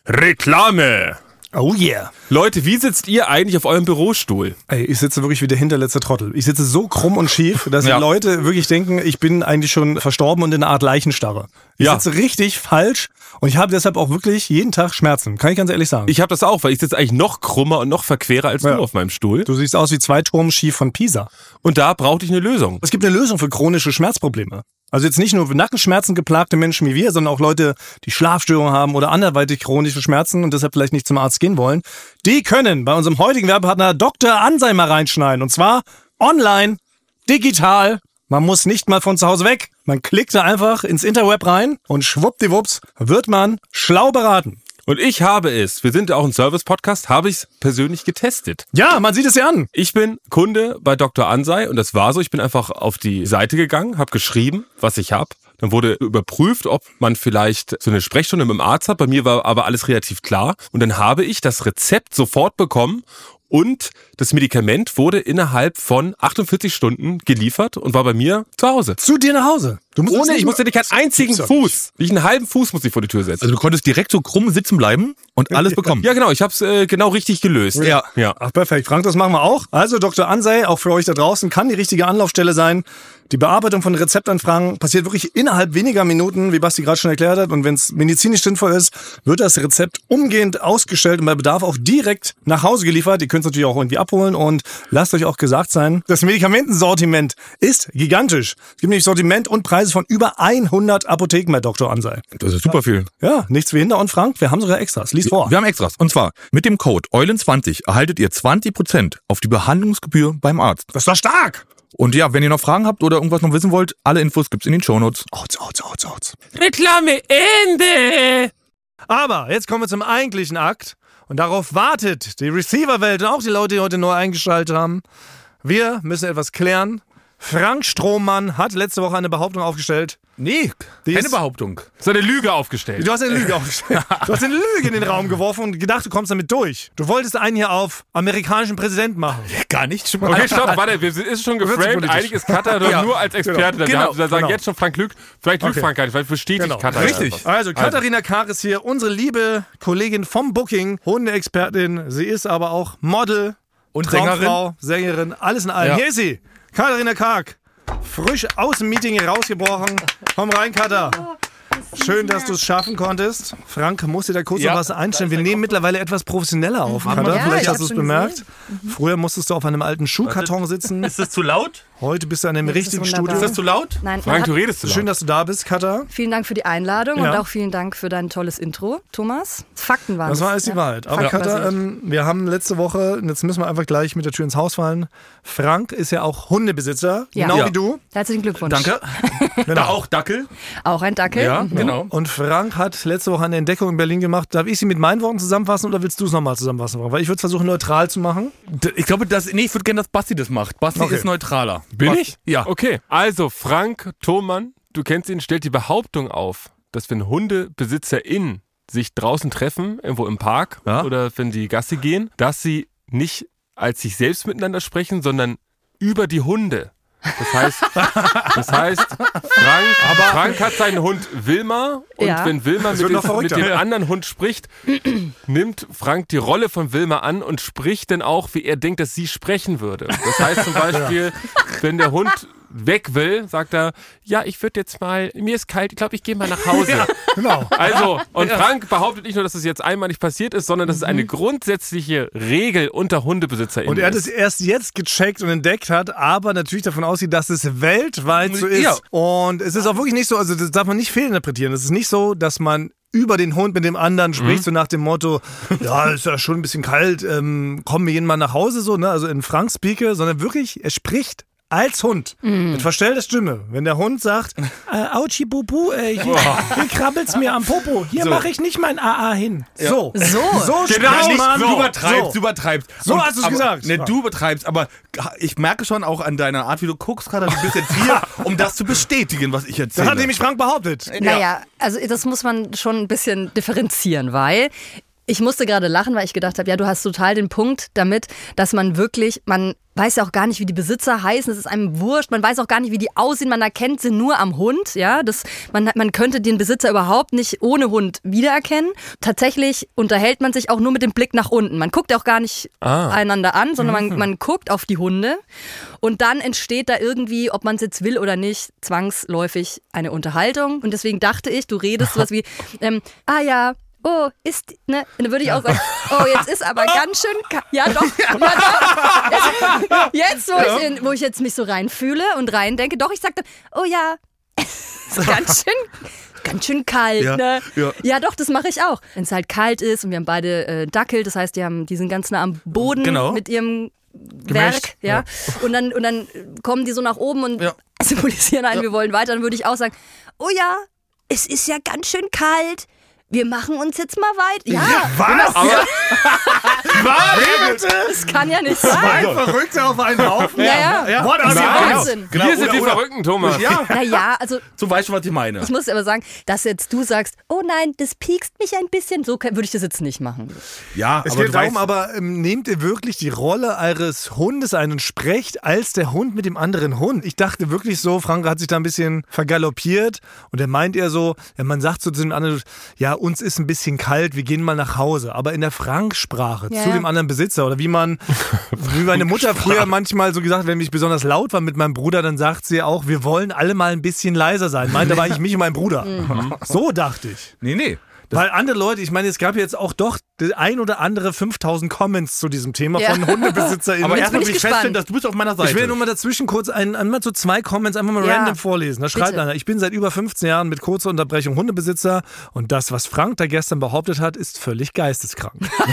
Reklame. Oh yeah. Leute, wie sitzt ihr eigentlich auf eurem Bürostuhl? Ey, ich sitze wirklich wie der hinterletzte Trottel. Ich sitze so krumm und schief, dass Ja. die Leute wirklich denken, ich bin eigentlich schon verstorben und in einer Art Leichenstarre. Ich Ja. sitze richtig falsch und ich habe deshalb auch wirklich jeden Tag Schmerzen. Kann ich ganz ehrlich sagen. Ich habe das auch, weil ich sitze eigentlich noch krummer und noch verquerer als Ja. du auf meinem Stuhl. du siehst aus wie zwei Turm schief von Pisa. Und da brauchte ich eine Lösung. Es gibt eine Lösung für chronische Schmerzprobleme. Also jetzt nicht nur für Nackenschmerzen geplagte Menschen wie wir, sondern auch Leute, die Schlafstörungen haben oder anderweitig chronische Schmerzen und deshalb vielleicht nicht zum Arzt gehen wollen. Die können bei unserem heutigen Werbepartner Doktor Ansei mal reinschneiden. Und zwar online, digital. Man muss nicht mal von zu Hause weg. Man klickt da einfach ins Interweb rein und schwuppdiwupps wird man schlau beraten. Und ich habe es, wir sind ja auch ein Service-Podcast, habe ich es persönlich getestet. Ja, man sieht es ja an. Ich bin Kunde bei Doktor Ansei und das war so, ich bin einfach auf die Seite gegangen, habe geschrieben, was ich habe. Dann wurde überprüft, ob man vielleicht so eine Sprechstunde mit dem Arzt hat. Bei mir war aber alles relativ klar. Und dann habe ich das Rezept sofort bekommen und das Medikament wurde innerhalb von achtundvierzig Stunden geliefert und war bei mir zu Hause. Zu dir nach Hause. Du musst Ohne, nicht ich musste nicht keinen einzigen gibt's doch nicht. Fuß, nicht einen halben Fuß musste ich vor die Tür setzen. Also du konntest direkt so krumm sitzen bleiben und alles bekommen. Ja, genau, ich habe es äh, genau richtig gelöst. Ja. ja. Ach, perfekt. Frank, das machen wir auch. Also Doktor Ansei, auch für euch da draußen, kann die richtige Anlaufstelle sein. Die Bearbeitung von Rezeptanfragen passiert wirklich innerhalb weniger Minuten, wie Basti gerade schon erklärt hat. Und wenn es medizinisch sinnvoll ist, wird das Rezept umgehend ausgestellt und bei Bedarf auch direkt nach Hause geliefert. Ihr könnt es natürlich auch irgendwie abholen und lasst euch auch gesagt sein, das Medikamentensortiment ist gigantisch. Es gibt nämlich Sortiment und Preise von über hundert Apotheken bei Doktor Ansei. Das ist super viel. Ja, nichts wie hinter und Frank, wir haben sogar Extras. Lies vor. Wir haben Extras. Und zwar mit dem Code Eulen zwanzig erhaltet ihr zwanzig Prozent auf die Behandlungsgebühr beim Arzt. Das war stark. Und ja, wenn ihr noch Fragen habt oder irgendwas noch wissen wollt, alle Infos gibt's in den Shownotes. Outs, outs, outs, outs. Reklame Ende! Aber jetzt kommen wir zum eigentlichen Akt. Und darauf wartet die Receiver-Welt und auch die Leute, die heute neu eingeschaltet haben. Wir müssen etwas klären. Frank Strohmann hat letzte Woche eine Behauptung aufgestellt. Nee, Die keine ist- Behauptung. So eine Lüge aufgestellt. Du hast eine Lüge aufgestellt. Du hast eine Lüge in den Raum geworfen und gedacht, du kommst damit durch. Du wolltest einen hier auf amerikanischen Präsidenten machen. Gar nicht. Schon Okay, stopp, warte, wir sind, ist schon geframed. politisch. Eigentlich ist Cutter doch Ja, nur als Experte. da. Wir, genau, haben, wir sagen genau. jetzt schon Frank Lüg. Vielleicht lügt Okay. Frank gar nicht, vielleicht bestätigt Genau. Cutter. Richtig. etwas. Also, Katharina Kahr ist hier, unsere liebe Kollegin vom Booking, Hundeexpertin. Sie ist aber auch Model Und Traumfrau, Sängerin, alles in allem. Ja. Hier ist sie, Katharina Karg. Frisch aus dem Meeting rausgebrochen. Komm rein, Katha. Schön, dass du es schaffen konntest. Frank, muss dir da kurz Ja, noch was einstellen. Wir nehmen mittlerweile etwas professioneller auf, Katha. Ja, Vielleicht ich hast hab du es schon bemerkt. Früher musstest du auf einem alten Schuhkarton sitzen. Ist das zu laut? Heute bist du an einem Das ist richtigen wunderbar. Studio. Ist das zu laut? Nein, man Frank, hat, du redest zu laut. Schön, dass du da bist, Katha. vielen Dank für die Einladung Ja. und auch vielen Dank für dein tolles Intro, Thomas. Fakten waren Das es. war alles die Ja. Wahrheit. Aber Faktenbasiert. Katha, ähm, wir haben letzte Woche, und jetzt müssen wir einfach gleich mit der Tür ins Haus fallen. Frank ist ja auch Hundebesitzer, Ja. genau Ja. wie du. Herzlichen Glückwunsch. Danke. Da auch Dackel. Auch ein Dackel. Ja, Mhm. genau. Und Frank hat letzte Woche eine Entdeckung in Berlin gemacht. Darf ich sie mit meinen Worten zusammenfassen oder willst du es nochmal zusammenfassen? Weil ich würde es versuchen, neutral zu machen. D- Ich glaube, das, nee, ich würde gerne, dass Basti das macht. Basti Okay. ist neutraler. Bin Basti- ich? Ja. Okay, also Frank Thomann, du kennst ihn, stellt die Behauptung auf, dass wenn HundebesitzerInnen sich draußen treffen, irgendwo im Park Ja. oder wenn sie Gassi gehen, dass sie nicht als sich selbst miteinander sprechen, sondern über die Hunde. Das heißt, das heißt Frank, Frank hat seinen Hund Wilma und Ja. wenn Wilma mit, wird noch dem, mit verrückter. dem anderen Hund spricht, nimmt Frank die Rolle von Wilma an und spricht dann auch, wie er denkt, dass sie sprechen würde. Das heißt zum Beispiel, wenn der Hund weg will, sagt er, ja, ich würde jetzt mal, mir ist kalt, ich glaube, ich gehe mal nach Hause. Ja, genau. Also, und Frank behauptet nicht nur, dass es jetzt einmalig passiert ist, sondern dass es eine grundsätzliche Regel unter HundebesitzerInnen Und er hat ist. es erst jetzt gecheckt und entdeckt hat, aber natürlich davon ausgeht, dass es weltweit so ist. Ja. Und es ist auch wirklich nicht so, also das darf man nicht fehlinterpretieren. Es ist nicht so, dass man über den Hund mit dem anderen spricht, mhm. so nach dem Motto, ja, ist ja schon ein bisschen kalt, ähm, kommen wir jeden mal nach Hause, so, ne? Also in Frank Speake, sondern wirklich, er spricht als Hund. Mm. Mit verstellter Stimme. Wenn der Hund sagt, äh, Autschi Bubu, äh, hier, hier krabbelt's mir am Popo. Hier so. mache ich nicht mein A A hin. Ja. So. So. So genau, man. Du übertreibst, du übertreibst. So Und, hast du es gesagt. Ne, du übertreibst, aber ich merke schon auch an deiner Art, wie du guckst gerade, du bist jetzt hier, um das zu bestätigen, was ich erzähle. Das hat nämlich Frank behauptet. Naja, also das muss man schon ein bisschen differenzieren, weil ich musste gerade lachen, weil ich gedacht habe, ja, du hast total den Punkt damit, dass man wirklich, man weiß ja auch gar nicht, wie die Besitzer heißen, es ist einem wurscht, man weiß auch gar nicht, wie die aussehen, man erkennt sie nur am Hund, ja, das, man, man könnte den Besitzer überhaupt nicht ohne Hund wiedererkennen. Tatsächlich unterhält man sich auch nur mit dem Blick nach unten, man guckt auch gar nicht ah. einander an, sondern man, man guckt auf die Hunde und dann entsteht da irgendwie, ob man es jetzt will oder nicht, zwangsläufig eine Unterhaltung und deswegen dachte ich, du redest sowas wie, ähm, ah ja, oh, ist, ne, dann würde ich auch sagen, oh, jetzt ist aber ganz schön, ka- ja doch, ja doch. Jetzt, wo, ja. ich in, wo ich jetzt mich so reinfühle und reindenke, doch, ich sag dann, oh ja, ist ganz schön, ganz schön kalt, ja, ne? Ja. ja doch, das mache ich auch. Wenn es halt kalt ist und wir haben beide äh, Dackel, das heißt, die, haben, die sind ganz nah am Boden genau. mit ihrem Gemächt. Werk, ja. ja. Und dann, und dann kommen die so nach oben und ja. symbolisieren einen, ja. wir wollen weiter, dann würde ich auch sagen, oh ja, es ist ja ganz schön kalt. Wir machen uns jetzt mal weit. Ja, ja was? Aber, was? Das kann ja nicht Zwei sein. Verrückte auf einen Haufen? Ja, ja. ja. What Das ist ja Wahnsinn. Genau. Wir sind Oder, die oder, Verrückten, Thomas. Ja. Naja, also... So weißt du, was ich meine. Ich muss aber sagen, dass jetzt du sagst, oh nein, das piekst mich ein bisschen, so würde ich das jetzt nicht machen. Ja, es aber geht du darum, weißt, aber ähm, nehmt ihr wirklich die Rolle eures Hundes ein und sprecht als der Hund mit dem anderen Hund? Ich dachte wirklich so, Frank hat sich da ein bisschen vergaloppiert und er meint eher so, ja, man sagt so zu dem anderen, ja, uns ist ein bisschen kalt, wir gehen mal nach Hause. Aber in der Franksprache ja, zu ja. dem anderen Besitzer oder wie man, wie meine Mutter früher manchmal so gesagt, wenn ich besonders laut war mit meinem Bruder, dann sagt sie auch, wir wollen alle mal ein bisschen leiser sein. Meint aber eigentlich mich und mein Bruder. Mhm. So dachte ich. Nee, nee. Weil andere Leute, ich meine, es gab jetzt auch doch die ein oder andere fünftausend Comments zu diesem Thema ja. von HundebesitzerInnen. Aber erstmal will ich gespannt. feststellen, dass du bist auf meiner Seite. Ich will nur mal dazwischen kurz ein, einmal so zwei Comments einfach mal ja. random vorlesen. Da schreibt Bitte. einer, ich bin seit über fünfzehn Jahren mit kurzer Unterbrechung Hundebesitzer und das, was Frank da gestern behauptet hat, ist völlig geisteskrank.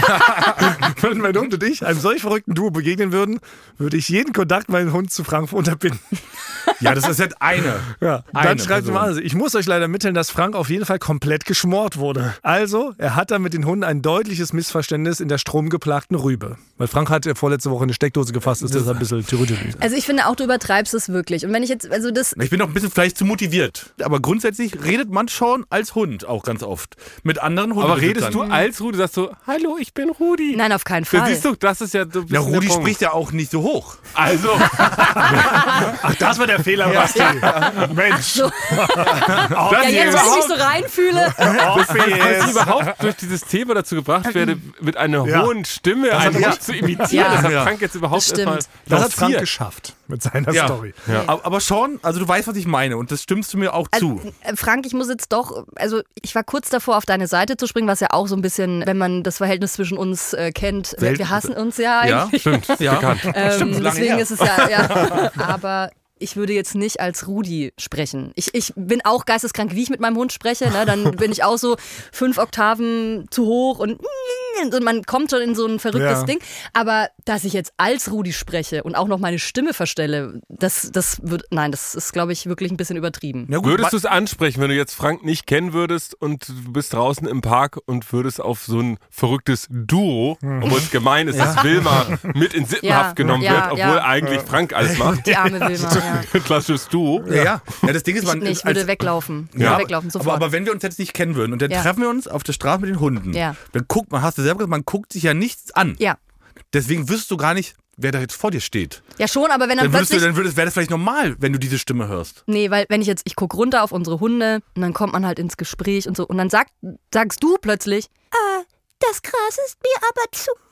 Wenn mein Hund und ich einem solch verrückten Duo begegnen würden, würde ich jeden Kontakt meinen Hund zu Frank unterbinden. Ja, das ist jetzt eine. Ja. Eine Dann schreibt Person. mal, also, ich muss euch leider mitteilen, dass Frank auf jeden Fall komplett geschmort wurde. Also, er hat da mit den Hunden ein deutliches Missverständnis in der stromgeplagten Rübe. Weil Frank hat ja vorletzte Woche eine Steckdose gefasst, ist das ein bisschen theoretisch. Also ich finde auch, du übertreibst es wirklich. Und wenn ich jetzt, also das... Ich bin noch ein bisschen vielleicht zu motiviert. Aber grundsätzlich redet man schon als Hund auch ganz oft. Mit anderen Hunden. Aber redest du als Rudi, sagst du, hallo, ich bin Rudi. Nein, auf keinen Da Fall. siehst du, das ist ja so ein Ja, bisschen Rudi der Punkt. spricht ja auch nicht so hoch. Also, Ach, das war der Fehler, Basti. Mensch. So. Oh, Ja, jetzt, wenn ich mich so reinfühle. Auf dass ich jetzt. überhaupt durch dieses Thema dazu gebracht werde, mit einer Ja. hohen Stimme hat einen er- Hund zu imitieren. Ja. Das hat Ja. Frank jetzt überhaupt Das stimmt. erstmal Das hat Frank lanciert. geschafft mit seiner Ja. Story. Ja. Aber, aber schon, also du weißt, was ich meine und das stimmst du mir auch zu. Also, äh, Frank, ich muss jetzt doch, also ich war kurz davor, auf deine Seite zu springen, was ja auch so ein bisschen, wenn man das Verhältnis zwischen uns äh, kennt, wir, Welt- wir hassen uns ja Ja, eigentlich. Stimmt, Ja. bekannt. Ähm, Stimmt, so lange deswegen her. ist es ja, ja. Aber ich würde jetzt nicht als Rudi sprechen. Ich, ich bin auch geisteskrank, wie ich mit meinem Hund spreche. Ne? Dann bin ich auch so fünf Oktaven zu hoch und, und man kommt schon in so ein verrücktes Ja. Ding. Aber dass ich jetzt als Rudi spreche und auch noch meine Stimme verstelle, das, das wird, nein, das ist, glaube ich, wirklich ein bisschen übertrieben. Ja, gut, Würdest du ma- es ansprechen, wenn du jetzt Frank nicht kennen würdest und du bist draußen im Park und würdest auf so ein verrücktes Duo, obwohl es gemein ist, dass Wilma mit in Sippenhaft Ja, genommen ja, wird, obwohl ja. eigentlich Frank alles macht? Die arme Wilma, ja. Klassisches Duo. ja, ja. ja, das Ding ist, Ich, man nee, ich würde weglaufen. Ich Ja, würde weglaufen, sofort. aber, aber wenn wir uns jetzt nicht kennen würden und dann Ja. treffen wir uns auf der Straße mit den Hunden, Ja. dann guckt man, hast du selber gesagt, man guckt sich ja nichts an. ja. Deswegen wüsstest du gar nicht, wer da jetzt vor dir steht. Ja schon, aber wenn dann, Dann würdest du, plötzlich... dann würdest, wäre das vielleicht normal, wenn du diese Stimme hörst. Nee, weil wenn ich jetzt, ich gucke runter auf unsere Hunde und dann kommt man halt ins Gespräch und so und dann sag, sagst du plötzlich, ah, das Gras ist mir aber zu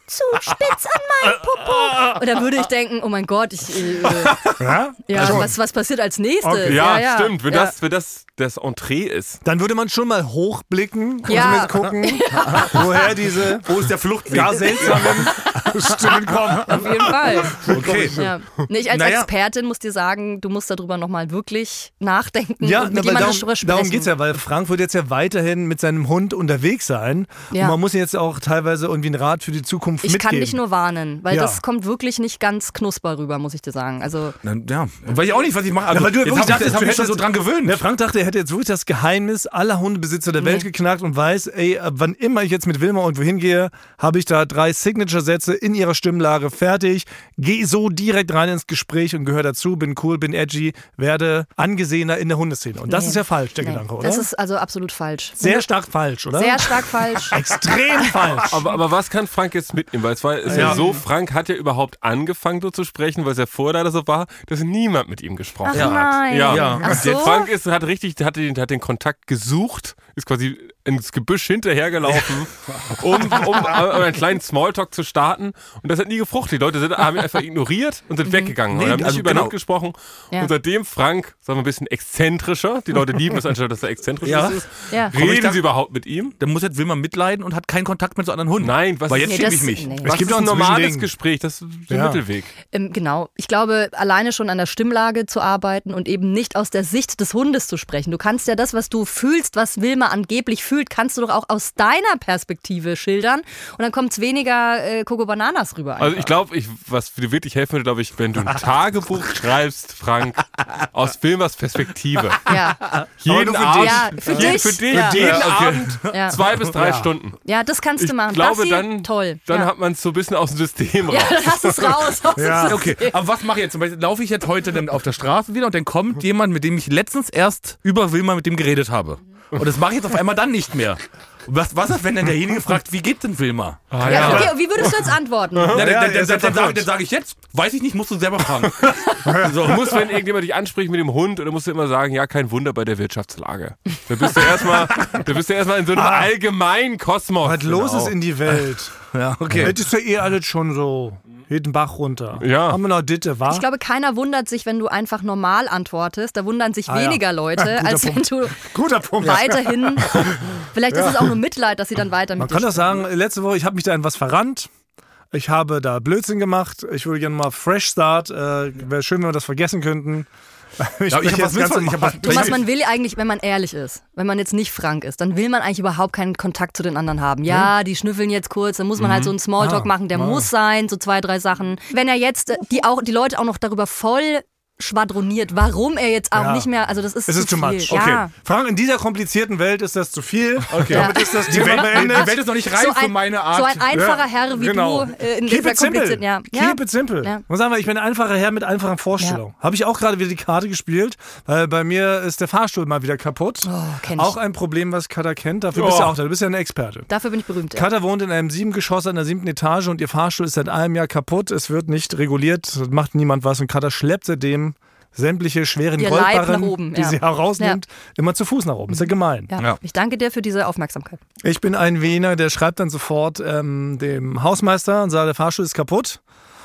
zu spitz an meinem Popo. Und dann würde ich denken, oh mein Gott, ich, äh, Ja? ja, Also, was, was passiert als nächstes? Okay. Ja, ja, ja. stimmt. Wenn, ja. das, wenn das das Entree ist. Dann würde man schon mal hochblicken und Ja. mit gucken, woher diese Wo ist der Fluchtweg? gar seltsamen Stimmen kommen. Auf jeden Fall. Okay. Ja. Nee, ich als Naja. Expertin muss dir sagen, du musst darüber nochmal wirklich nachdenken Ja, und mit aber jemandem darum, darüber sprechen. darum geht es ja, weil Frank wird jetzt ja weiterhin mit seinem Hund unterwegs sein. Ja. Und man muss ihm jetzt auch teilweise irgendwie einen Rat für die Zukunft Ich mitgeben. kann dich nur warnen, weil Ja. das kommt wirklich nicht ganz knusper rüber, muss ich dir sagen. Also Na, ja, weiß ich auch nicht, was ich mache. Also, Ja, weil du jetzt wirklich hab ich, dachtest, jetzt hab du ich schon so hättest- dran gewöhnt. Der Frank dachte, er hätte jetzt wirklich das Geheimnis aller Hundebesitzer der Welt geknackt und weiß, ey, wann immer ich jetzt mit Wilma irgendwo hingehe, habe ich da drei Signature-Sätze in ihrer Stimmlage fertig, gehe so direkt rein ins Gespräch und gehöre dazu, bin cool, bin edgy, werde angesehener in der Hundeszene. Und das Nee. ist ja falsch, der nee, Gedanke, oder? das ist also absolut falsch. sehr stark falsch, oder? Sehr stark falsch. Extrem falsch. Aber, aber was kann Frank jetzt mitnehmen? Weil es war ist ja. Ja. so, Frank hat ja überhaupt angefangen so zu sprechen, weil es ja vorher leider so war, dass niemand mit ihm gesprochen Ach hat. nein. Ja, Ja. Ach Der so? Frank ist, hat richtig, hat den, hat den Kontakt gesucht, ist quasi ins Gebüsch hinterhergelaufen, um, um äh, einen kleinen Smalltalk zu starten. Und das hat nie gefruchtet. Die Leute sind, haben ihn einfach ignoriert und sind weggegangen. Nee, und haben nicht also über ihn genau. gesprochen. Ja. Und seitdem Frank, sagen wir ein bisschen exzentrischer, die Leute lieben es anstatt, dass er exzentrisch Ja. ist, Ja. Komm, ich reden da- sie überhaupt mit ihm? Dann muss jetzt Wilma mitleiden und hat keinen Kontakt mit so anderen Hunden. Nein, was Weil ist- jetzt Nee, schäme ich das- mich. nee. Was Es gibt ist auch ein ein normales Zwischending. Gespräch, das ist der Ja. Mittelweg. Ähm, genau. Ich glaube, alleine schon an der Stimmlage zu arbeiten und eben nicht aus der Sicht des Hundes zu sprechen. Du kannst ja das, was du fühlst, was Wilma angeblich fühlt, kannst du doch auch aus deiner Perspektive schildern. Und dann kommt es weniger äh, Coco Bananas rüber. Also einfach. ich glaube, ich, was dir wirklich helfen würde, glaube ich, wenn du ein Tagebuch schreibst, Frank, aus Wilmers Perspektive. Ja, Jeden nur für Abend, dich. Ja, für jeden, dich. für dich, Ja. jeden Ja, okay. Abend ja. zwei bis drei Ja. Stunden. ja, das kannst Ich du machen. glaube, das hier, dann, toll. dann ja. hat man es so ein bisschen aus dem System raus. ja, dann hast du es raus. Aus dem Ja. System. Okay, aber was mache ich jetzt? Zum Beispiel laufe ich jetzt heute dann auf der Straße wieder und dann kommt jemand, mit dem ich letztens erst über Wilma mit dem geredet habe. Und das mache ich jetzt auf einmal dann nicht mehr. Und Was, was ist, wenn dann derjenige fragt, wie geht denn Wilma? Ah, Ja, ja. okay, wie würdest du jetzt antworten? Ja, dann, Ja, dann, ihr dann, seid dann, dann, verwirrt. sage, dann sage ich jetzt, weiß ich nicht, musst du selber fragen. So, muss, wenn irgendjemand dich anspricht mit dem Hund, oder musst du immer sagen, ja, kein Wunder bei der Wirtschaftslage. Da bist du erstmal, da bist du erstmal in so einem allgemeinen Kosmos. Was los Genau. ist in die Welt. Ja, okay. Das ist ja eh alles schon so. Geht den Bach runter. Ja. Haben wir noch Ditte, wa? Ich glaube, keiner wundert sich, wenn du einfach normal antwortest. Da wundern sich Ah, ja. weniger Leute, Ja, guter als Punkt. wenn du Guter Punkt. weiterhin. Vielleicht ist es auch nur Mitleid, dass sie dann weiter mit Man dir kann doch sprechen. sagen, letzte Woche, ich habe mich da in was verrannt. Ich habe da Blödsinn gemacht. Ich würde gerne mal Fresh Start. Äh, Wäre schön, wenn wir das vergessen könnten. Ich, Ja, ich hab was ganz missver- ich hab was- normal. Du, was man will eigentlich, wenn man ehrlich ist, wenn man jetzt nicht frank ist, dann will man eigentlich überhaupt keinen Kontakt zu den anderen haben. Ja, die schnüffeln jetzt kurz, dann muss man halt so einen Smalltalk Ah, machen, der ah. muss sein, so zwei, drei Sachen. Wenn er jetzt äh, die, auch, die Leute auch noch darüber voll schwadroniert, warum er jetzt auch Ja. nicht mehr, also das ist Es zu ist too viel. much. Ja. Okay. Frank, in dieser komplizierten Welt ist das zu viel. Okay. Ja. Damit ist das Die Thema Welt, beendet. die Welt ist noch nicht reif So für ein, meine Art. so ein einfacher Herr wie Genau. du äh, in Keep dieser it simple. komplizierten, ja. Keep ja. it simple. Ja. Muss sagen, ich bin ein einfacher Herr mit einfachen Vorstellungen. Habe ich auch gerade wieder die Karte gespielt, weil bei mir ist der Fahrstuhl mal wieder kaputt. Oh, kenn ich. Auch ein Problem, was Katha kennt. Dafür bist du auch da. Du bist ja eine Experte. Dafür bin ich berühmt. Ja. Katha wohnt in einem sieben Geschoss an der siebten Etage und ihr Fahrstuhl ist seit einem Jahr kaputt. Es wird nicht reguliert, macht niemand was und Katha schleppt seitdem sämtliche schweren Ihr Leib Goldbarren, nach oben, die ja. sie herausnimmt, immer zu Fuß nach oben. Ist ja gemein. Ja. Ja. Ich danke dir für diese Aufmerksamkeit. Ich bin ein Wiener, der schreibt dann sofort ähm, dem Hausmeister und sagt, der Fahrstuhl ist kaputt.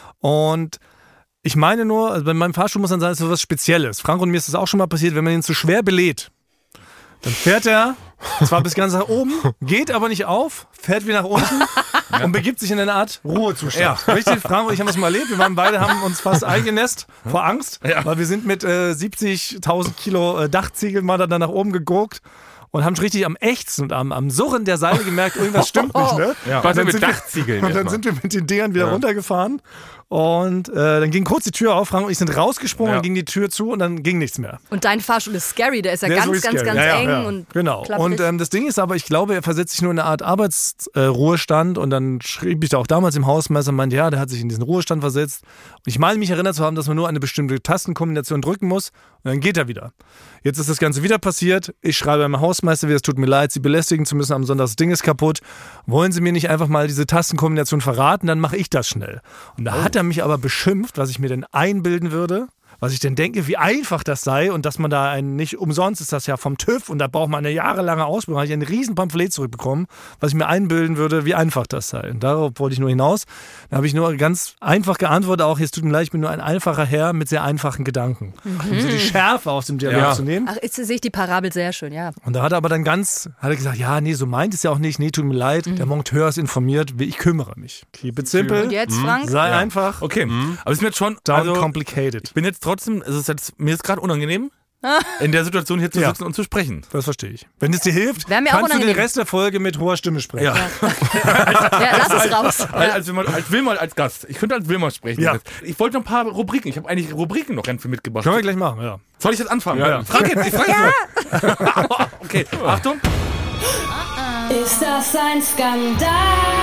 Und ich meine nur, also bei meinem Fahrstuhl muss dann sein, es ist so was Spezielles. Frank und mir ist das auch schon mal passiert, wenn man ihn zu schwer belädt, dann fährt er zwar bis ganz nach oben, geht aber nicht auf, fährt wieder nach unten und begibt sich in eine Art Ruhezustand. Ja. Richtig, Frank und ich haben das mal erlebt. Wir waren beide, haben uns fast eingenässt vor Angst, Ja. weil wir sind mit äh, siebzigtausend Kilo äh, Dachziegeln mal dann nach oben geguckt und haben richtig am Ächzen und am, am Surren der Seile gemerkt, irgendwas stimmt nicht. Ne? Ja. Und Was dann, mit sind wir, Dachziegeln und dann erstmal. sind wir mit den Dingern wieder runtergefahren und äh, dann ging kurz die Tür auf, Frank und ich sind rausgesprungen Ja. und ging die Tür zu und dann ging nichts mehr. Und dein Fahrstuhl ist scary, der ist ja Der ist ganz, wirklich ganz, scary. ganz Ja, ja, eng ja. und genau. klapprig. Und ähm, das Ding ist aber, ich glaube, er versetzt sich nur in eine Art Arbeitsruhestand und dann schrieb ich da auch damals im Hausmeister und meinte, ja, der hat sich in diesen Ruhestand versetzt. Und ich meine mich erinnert zu haben, dass man nur eine bestimmte Tastenkombination drücken muss und dann geht er wieder. Jetzt ist das Ganze wieder passiert. Ich schreibe beim Hausmeister, wie es tut mir leid, Sie belästigen zu müssen am Sonntag, das Ding ist kaputt. Wollen Sie mir nicht einfach mal diese Tastenkombination verraten, dann mache ich das schnell. Und da hat er mich aber beschimpft, was ich mir denn einbilden würde, was ich denn denke, wie einfach das sei und dass man da einen, nicht umsonst ist das ja vom TÜV und da braucht man eine jahrelange Ausbildung. Da habe ich ein riesen Pamphlet zurückbekommen, was ich mir einbilden würde, wie einfach das sei. Und darauf wollte ich nur hinaus. Da habe ich nur ganz einfach geantwortet, auch es tut mir leid, ich bin nur ein einfacher Herr mit sehr einfachen Gedanken. Mhm. Um so die Schärfe aus dem Dialog Ja. zu nehmen. Ach, jetzt sehe ich die Parabel sehr schön, ja. Und da hat er aber dann ganz, hat er gesagt, ja, nee, so meint es ja auch nicht, nee, tut mir leid, der Monteur ist informiert, ich kümmere mich. Keep it simple, Und jetzt, Frank? sei einfach, Okay, aber es ist mir jetzt schon, down also, complicated. ich bin jetzt trotzdem, es ist jetzt, mir ist gerade unangenehm, in der Situation hier zu Ja. sitzen und zu sprechen. Das verstehe ich. Wenn es dir hilft, Wär mir auch kannst du den unangenehm. Rest der Folge mit hoher Stimme sprechen. Ja. Ja, lass es raus. Als, als, Wilma, als Wilma als Gast. Ich könnte als Wilma sprechen. Ja. Ich wollte noch ein paar Rubriken. Ich habe eigentlich Rubriken noch für mitgebracht. Können wir gleich machen, ja. Soll ich jetzt anfangen? Ja, ja. Frank jetzt, ich frage jetzt mal. Okay, Achtung. Ist das ein Skandal?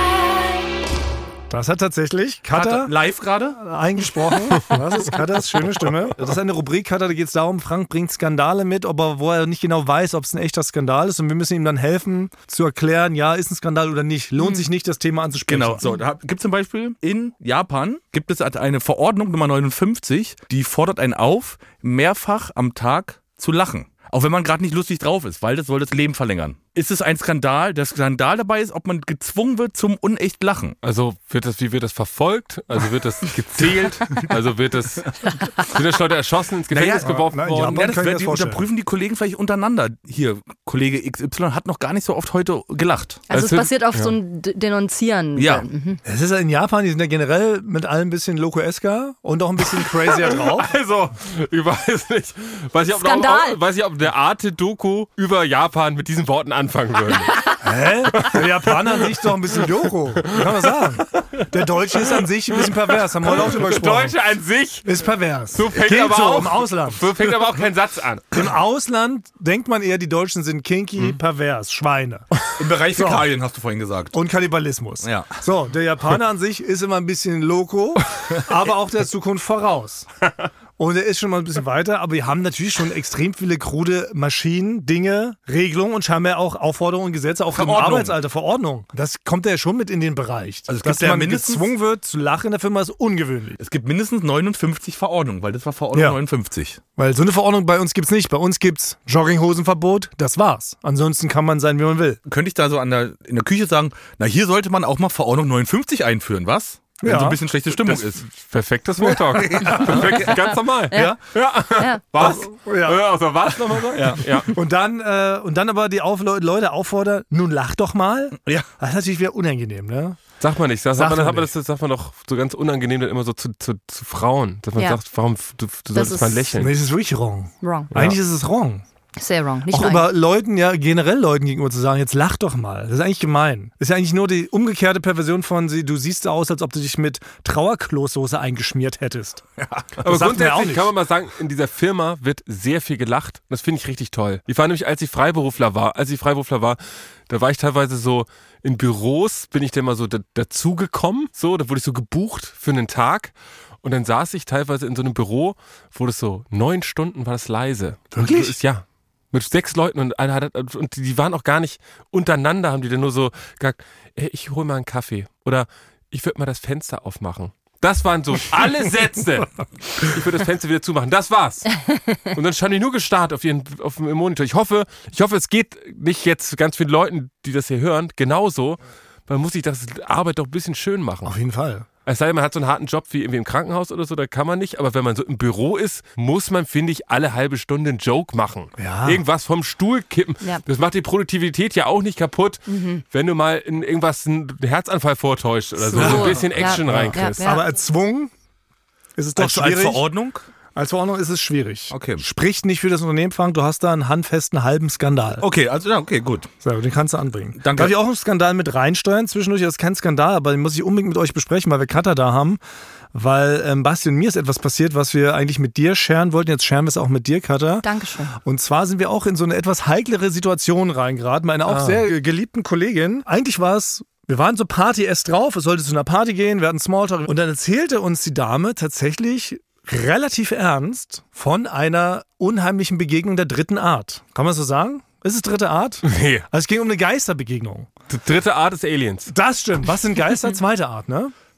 Das hat tatsächlich Kata, Katha live gerade. eingesprochen. Das ist Katas schöne Stimme. Das ist eine Rubrik, Katha, da geht es darum, Frank bringt Skandale mit, aber wo er nicht genau weiß, ob es ein echter Skandal ist. Und wir müssen ihm dann helfen, zu erklären, ja, ist ein Skandal oder nicht. Lohnt sich nicht, das Thema anzusprechen. Genau, so, da gibt es zum Beispiel in Japan gibt es eine Verordnung Nummer neunundfünfzig, die fordert einen auf, mehrfach am Tag zu lachen. Auch wenn man gerade nicht lustig drauf ist, weil das soll das Leben verlängern. Ist es ein Skandal? Der Skandal dabei ist, ob man gezwungen wird zum unecht Lachen. Also wird das, wie wird das verfolgt? Also wird das gezählt? Also wird das, sind das Leute erschossen, ins Gefängnis Naja, geworfen nein, worden? ja, Ja, das kann ich mir wird, die vorstellen. unterprüfen die Kollegen vielleicht untereinander. Hier, Kollege X Y hat noch gar nicht so oft heute gelacht. Also Es es sind- basiert auf so ein D- Denunzieren. Ja. Mhm. Es ist ja in Japan, die sind ja generell mit allem ein bisschen loco-esker und auch ein bisschen crazier drauf. Also, ich weiß nicht, weiß ich, ob, Skandal. ob, weiß ich, ob eine Arte-Doku über Japan mit diesen Worten anfangen würde. Hä? Der Japaner an sich ist doch ein bisschen Loco. Kann man sagen. Der Deutsche ist an sich ein bisschen pervers. Haben wir heute auch drüber Der gesprochen. Deutsche an sich, Ist pervers. so fängt Geht aber so auch, im Ausland. so fängt aber auch kein Satz an. Im Ausland denkt man eher, die Deutschen sind kinky, pervers, Schweine. Im Bereich Fäkalien hast du vorhin gesagt. Und Kannibalismus. Ja. So, der Japaner an sich ist immer ein bisschen loco, aber auch der Zukunft voraus. Und er ist schon mal ein bisschen weiter, aber wir haben natürlich schon extrem viele krude Maschinen, Dinge, Regelungen und scheinbar auch Aufforderungen, Gesetze, auch im Verordnungen. Arbeitsalter, Verordnungen. Das kommt ja schon mit in den Bereich. Also es Dass gibt ja man mindestens- gezwungen wird zu lachen in der Firma ist ungewöhnlich. Es gibt mindestens neunundfünfzig Verordnungen, weil das war Verordnung Ja. neunundfünfzig. Weil so eine Verordnung bei uns gibt's nicht. Bei uns gibt's Jogginghosenverbot, das war's. Ansonsten kann man sein, wie man will. Könnte ich da so an der, in der Küche sagen, na hier sollte man auch mal Verordnung neunundfünfzig einführen, was? Wenn Ja. so ein bisschen schlechte Stimmung ist. Perfektes Smalltalk. Perfekt, ganz normal. Ja. Ja. Ja. Was? Ja. Ja. Also was nochmal so? Ja. ja. Und dann, äh, und dann aber die Auf Leute auffordern, nun lach doch mal. Ja. Das ist natürlich wieder unangenehm, ne? Sagt man nicht. Das, Sagt sagt man, man hat man nicht. das, das sagt man doch so ganz unangenehm dann immer so zu, zu, zu Frauen. Dass man Ja. sagt, warum, du, du solltest ist- mal lächeln. Nee, das ist wirklich wrong. Wrong. Eigentlich ist es wrong. Sehr wrong. Nicht Auch nur über Leuten, ja, generell Leuten gegenüber zu sagen, jetzt lach doch mal. Das ist eigentlich gemein. Das ist ja eigentlich nur die umgekehrte Perversion von, sie, du siehst aus, als ob du dich mit Trauerkloßsoße eingeschmiert hättest. Aber sagt man ja auch grundsätzlich nicht. kann man mal sagen, in dieser Firma wird sehr viel gelacht. Das finde ich richtig toll. Ich war nämlich, als ich Freiberufler war, als ich Freiberufler war, da war ich teilweise so in Büros, bin ich dann mal so da, dazugekommen, so, da wurde ich so gebucht für einen Tag. Und dann saß ich teilweise in so einem Büro, wo das so neun Stunden war das leise. Wirklich? Und so ist, ja. Mit sechs Leuten und einer hat, und die waren auch gar nicht untereinander, haben die dann nur so gesagt, ey, ich hol mal einen Kaffee oder ich würde mal das Fenster aufmachen. Das waren so alle Sätze. Ich würde das Fenster wieder zumachen. Das war's. Und dann stand ich nur gestarrt auf ihren auf dem Monitor. Ich hoffe, ich hoffe, es geht nicht jetzt ganz vielen Leuten, die das hier hören, genauso, weil muss ich das Arbeit doch ein bisschen schön machen. Auf jeden Fall. Es sei denn, man hat so einen harten Job wie irgendwie im Krankenhaus oder so, da kann man nicht. Aber wenn man so im Büro ist, muss man, finde ich, alle halbe Stunde einen Joke machen. Ja. Irgendwas vom Stuhl kippen. Ja. Das macht die Produktivität ja auch nicht kaputt, wenn du mal in irgendwas einen Herzanfall vortäuscht oder so. So, So. ein bisschen Action Ja. reinkriegst. Ja, ja. Aber erzwungen ist es doch Als, als schwierig. Verordnung? Als Verordnung ist es schwierig. Okay. Spricht nicht für das Unternehmen, Frank. Du hast da einen handfesten halben Skandal. Okay, also ja, okay, gut. So, den kannst du anbringen. Danke. Darf ich auch einen Skandal mit reinsteuern zwischendurch? Das ist kein Skandal, aber den muss ich unbedingt mit euch besprechen, weil wir Katha da haben. Weil ähm, Basti und mir ist etwas passiert, was wir eigentlich mit dir scheren wollten. Jetzt scheren wir es auch mit dir, Katha. Dankeschön. Und zwar sind wir auch in so eine etwas heiklere Situation reingeraten. Meine auch sehr geliebten Kollegin. Eigentlich war es, wir waren so Party erst drauf. Es sollte zu einer Party gehen, wir hatten Smalltalk. Und dann erzählte uns die Dame tatsächlich relativ ernst von einer unheimlichen Begegnung der dritten Art. Kann man so sagen? Ist es dritte Art? Nee. Also es ging um eine Geisterbegegnung. Die dritte Art des Aliens. Das stimmt. Was sind Geister? Zweite Art, ne?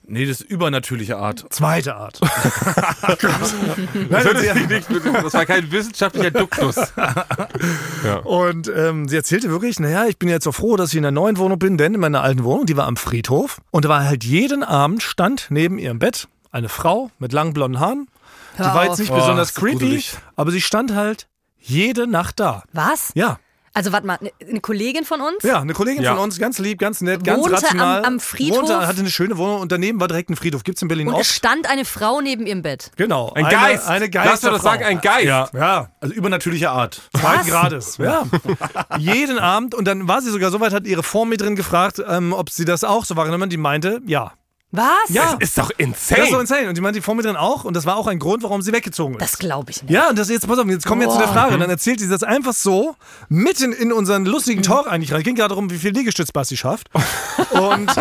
Nee, das ist übernatürliche Art. Zweite Art. Das, das war kein wissenschaftlicher Duktus. Ja. Und ähm, sie erzählte wirklich, naja, ich bin jetzt so froh, dass ich in der neuen Wohnung bin, denn in meiner alten Wohnung, die war am Friedhof. Und da war halt jeden Abend, stand neben ihrem Bett eine Frau mit langen blonden Haaren. Hör die war auf. jetzt nicht Oh, besonders ist so creepy, gruselig. aber sie stand halt jede Nacht da. Was? Ja. Also warte mal, eine eine Kollegin von uns? Ja, eine Kollegin Ja. von uns, ganz lieb, ganz nett, ganz Wohnte rational. am- am Friedhof? Wohnte, hatte eine schöne Wohnung und daneben war direkt ein Friedhof. Gibt's in Berlin Und auch. es stand eine Frau neben ihrem Bett. Genau. Ein eine, Geist. Eine Lass mir das Geisterfrau. sagen, ein Geist. Ja. ja. Also übernatürliche Art. Zweiten Grades. Ja. Jeden Abend. Und dann war sie sogar so weit, hat ihre Vormieterin gefragt, ähm, ob sie das auch so wahrgenommen hat. Die meinte, ja. Was? Ja. Das ist doch Das insane. ist so insane. Und die meinte die Vormieterin auch. Und das war auch ein Grund, warum sie weggezogen ist. Das glaube ich nicht. Ja, und das jetzt, pass auf, jetzt kommen wir jetzt zu der Frage. Dann erzählt sie das einfach so, mitten in unseren lustigen Talk eigentlich rein. Es ging gerade darum, wie viel Liegestütz Basti schafft. Und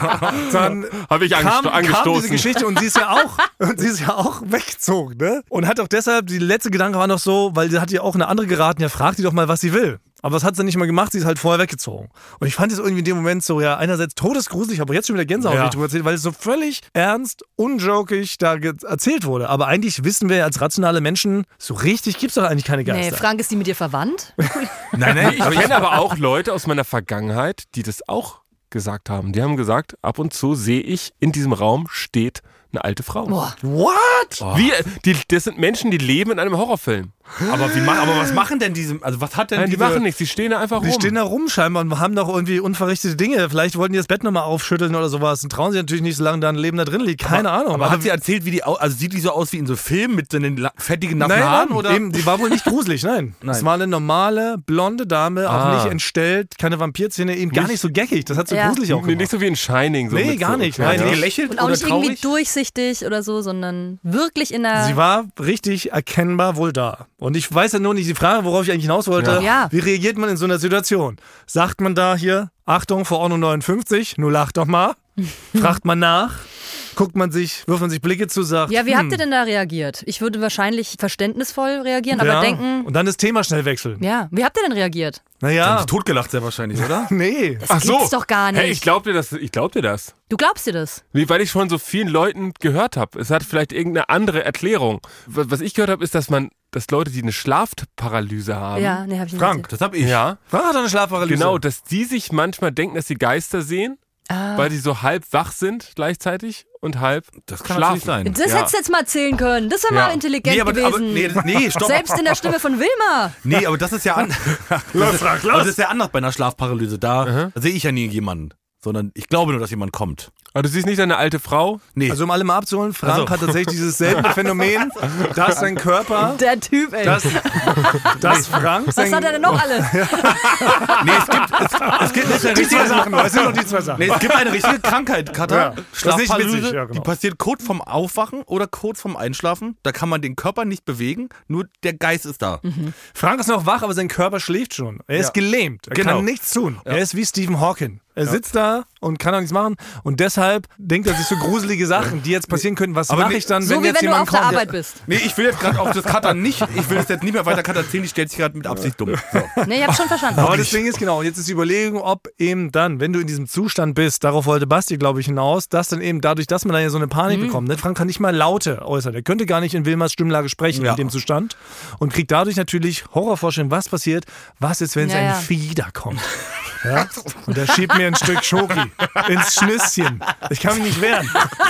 dann Habe ich kam, angesto- kam angestoßen. diese Geschichte und sie ist ja auch, und sie ist ja auch weggezogen, ne? Und hat auch deshalb, die letzte Gedanke war noch so, weil sie hat ja auch eine andere geraten, ja, frag die doch mal, was sie will. Aber das hat sie nicht mal gemacht, sie ist halt vorher weggezogen. Und ich fand es irgendwie in dem Moment so, ja, einerseits todesgruselig, aber jetzt schon wieder Gänsehaut, Ja. wie ich drüber erzählt, weil es so völlig ernst, unjokig da ge- erzählt wurde. Aber eigentlich wissen wir ja als rationale Menschen, so richtig gibt's doch eigentlich keine Nee, Geister. Frank, ist die mit dir verwandt? Nein, nein, ich kenne aber auch Leute aus meiner Vergangenheit, die das auch gesagt haben. Die haben gesagt, ab und zu sehe ich, in diesem Raum steht eine alte Frau. Boah. What? Wie, die, das sind Menschen, die leben in einem Horrorfilm. Aber, wie, ma- aber was machen denn diese, also was hat denn Nein, die diese... machen nichts, die stehen da einfach Die rum. stehen da rum scheinbar und haben doch irgendwie unverrichtete Dinge. Vielleicht wollten die das Bett nochmal aufschütteln oder sowas. Und trauen sie natürlich nicht, solange da ein Leben da drin liegt. Keine Ahnung. Aber hat sie erzählt, wie die, au- also sieht die so aus wie in so Filmen mit so den la- fettigen nassen Nein, Haaren? nein, Oder? eben, die war wohl nicht gruselig, nein. Nein. Es war eine normale, blonde Dame, auch Ah. nicht entstellt, keine Vampirzähne, eben gar Nicht- nicht so geckig. Das hat so Ja. gruselig auch Nee, gemacht. nicht so wie in Shining. So Nee, mit gar so, nicht, Ja, nein, ja. nee. Gelächelt Und auch oder nicht irgendwie traurig? durchsichtig oder so, sondern wirklich in der... Sie war richtig erkennbar wohl da. Und ich weiß ja nur nicht, die Frage, worauf ich eigentlich hinaus wollte, Ja. wie reagiert man in so einer Situation? Sagt man da hier, Achtung, Verordnung neunundfünfzig, null acht doch mal, fragt man nach, guckt man sich, wirft man sich Blicke zu, sagt, Ja, wie hm, habt ihr denn da reagiert? Ich würde wahrscheinlich verständnisvoll reagieren, aber ja, denken... und dann das Thema schnell wechseln. Ja, wie habt ihr denn reagiert? Haben Naja, sich totgelacht sehr wahrscheinlich, oder? nee. Das gibt's doch gar nicht. Hey, ich glaub dir das. Ich glaub dir das. Du glaubst dir das? Nee, weil ich schon so vielen Leuten gehört habe. Es hat vielleicht irgendeine andere Erklärung. Was was ich gehört habe, ist, dass man, dass Leute, die eine Schlafparalyse haben, Ja, nee, hab ich nicht Frank, Das hab ich. ja, Frank hat doch eine Schlafparalyse. genau, dass die sich manchmal denken, dass sie Geister sehen, Ah. weil die so halb wach sind gleichzeitig und halb Das kann schlafen. natürlich sein. Das Ja. hättest du jetzt mal erzählen können. Das wäre Ja. mal intelligent Nee, aber, aber gewesen. nee, das- nee, stopp. Selbst in der Stimme von Wilma. Nee, aber das ist ja an das, ist, aber das ist ja anders bei einer Schlafparalyse. Da, da sehe ich ja nie jemanden, sondern ich glaube nur, dass jemand kommt. Aber du siehst nicht deine alte Frau? Nee. Also um alle mal abzuholen, Frank Also. hat tatsächlich dieses selbe Phänomen, dass sein Körper, Der Typ, ey. dass, dass Frank Was sein... hat er denn noch alles? nee, es gibt, es, es gibt nicht eine Die zwei richtige Sachen, es sind noch die zwei Sachen. Nee, es gibt eine richtige Krankheit, Katha. Ja, das ist nicht Schlafparalyse, witzig, ja, genau. die passiert kurz vorm Aufwachen oder kurz vorm Einschlafen. Da kann man den Körper nicht bewegen, nur der Geist ist da. Frank ist noch wach, aber sein Körper schläft schon. Er ist Ja. gelähmt. Er Genau. kann nichts tun. Er ist wie Stephen Hawking. Er sitzt da und kann auch nichts machen. Und deshalb denkt er sich so gruselige Sachen, die jetzt passieren könnten. Was Aber mache nee, ich dann, So wenn wie jetzt wenn du jemand auf der kommt? Arbeit bist. Nee, ich will jetzt gerade auf das Katha nicht, ich will es jetzt nicht mehr weiter Katha erzählen, die stellt sich gerade mit Absicht dumm. So. Nee, ich hab schon verstanden. Aber das Ding ist genau, jetzt ist die Überlegung, ob eben dann, wenn du in diesem Zustand bist, darauf wollte Basti, glaube ich, hinaus, dass dann eben dadurch, dass man dann ja so eine Panik bekommt, ne? Frank kann nicht mal Laute äußern, er könnte gar nicht in Wilmers Stimmlage sprechen Ja. in dem Zustand und kriegt dadurch natürlich Horrorvorstellungen, was passiert, was ist, wenn es Ja, ein ja. Vieh da kommt. Ja? Und der schiebt mir ein Stück Schoki ins Schnüsschen. Ich kann mich nicht wehren.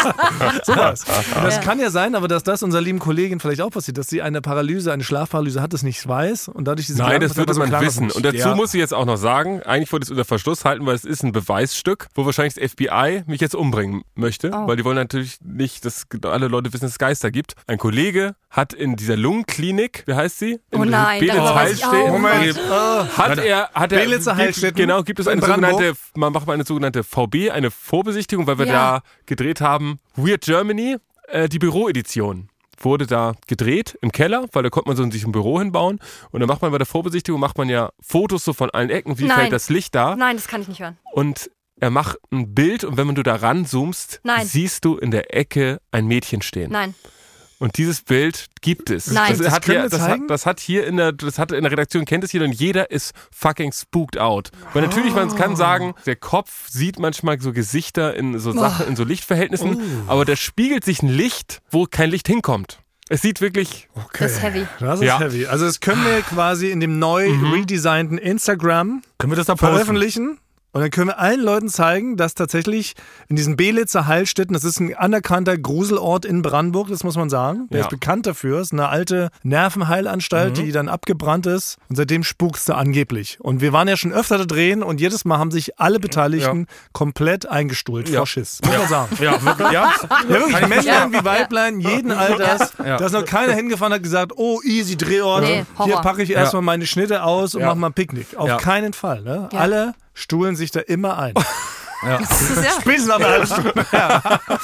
Sowas. Und das Ja. kann ja sein, aber dass das unserer lieben Kollegin vielleicht auch passiert, dass sie eine Paralyse, eine Schlafparalyse hat, das nicht weiß und dadurch diese Nein, das Klangpartei würde so man klar wissen. macht. Und dazu Ja. muss ich jetzt auch noch sagen, eigentlich wollte ich es unter Verschluss halten, weil es ist ein Beweisstück, wo wahrscheinlich das F B I mich jetzt umbringen möchte, Oh. weil die wollen natürlich nicht, dass alle Leute wissen, dass es Geister gibt. Ein Kollege hat in dieser Lungenklinik, wie heißt sie? In Oh nein, Belitz darüber weiß ich auch. Heilstätten. Moment. Hat er, hat er, Belitzer gibt, Heilstätten genau, gibt es in eine Brandenburg. sogenannte, man macht mal eine sogenannte V B, eine Vorbesichtigung, weil wir Ja. da gedreht haben, Weird Germany, äh, die Büroedition. Wurde da gedreht im Keller, weil da konnte man so sich ein Büro hinbauen. Und dann macht man bei der Vorbesichtigung, macht man ja Fotos so von allen Ecken, wie Nein. fällt das Licht da. Nein, das kann ich nicht hören. Und er macht ein Bild und wenn du da ranzoomst, Nein. siehst du in der Ecke ein Mädchen stehen. Nein. Und dieses Bild gibt es. Nein. das, Das hat können hier, wir das, hat, zeigen? das hat hier in der, das hat in der Redaktion kennt es jeder und jeder ist fucking spooked out. Weil natürlich man kann sagen, der Kopf sieht manchmal so Gesichter in so Sachen, in so Lichtverhältnissen, aber da spiegelt sich ein Licht, wo kein Licht hinkommt. Es sieht wirklich. Okay. Das ist heavy. Das ist Ja. heavy. Also das können wir quasi in dem neu redesignten Instagram Können wir das da posten? veröffentlichen. Und dann können wir allen Leuten zeigen, dass tatsächlich in diesem Belitzer Heilstätten, das ist ein anerkannter Gruselort in Brandenburg, das muss man sagen. Der Ja. ist bekannt dafür. Es ist eine alte Nervenheilanstalt, die dann abgebrannt ist. Und seitdem spukt's da angeblich. Und wir waren ja schon öfter da drehen und jedes Mal haben sich alle Beteiligten komplett eingestuhlt vor Schiss. Muss man sagen. Ja, wirklich, ja. Ja, wirklich, Männlein Ja. wie Weiblein, jeden Alters. Ja. Da ist noch keiner hingefahren und hat gesagt, oh, easy Drehort. Nee, Horror. Hier packe ich erstmal meine Schnitte aus und Ja. mach mal ein Picknick. Auf Ja. keinen Fall. Ne? Ja. Alle stuhlen sich da immer ein. Das ist ja. Spätestens nach einer halben Stunde. Ja.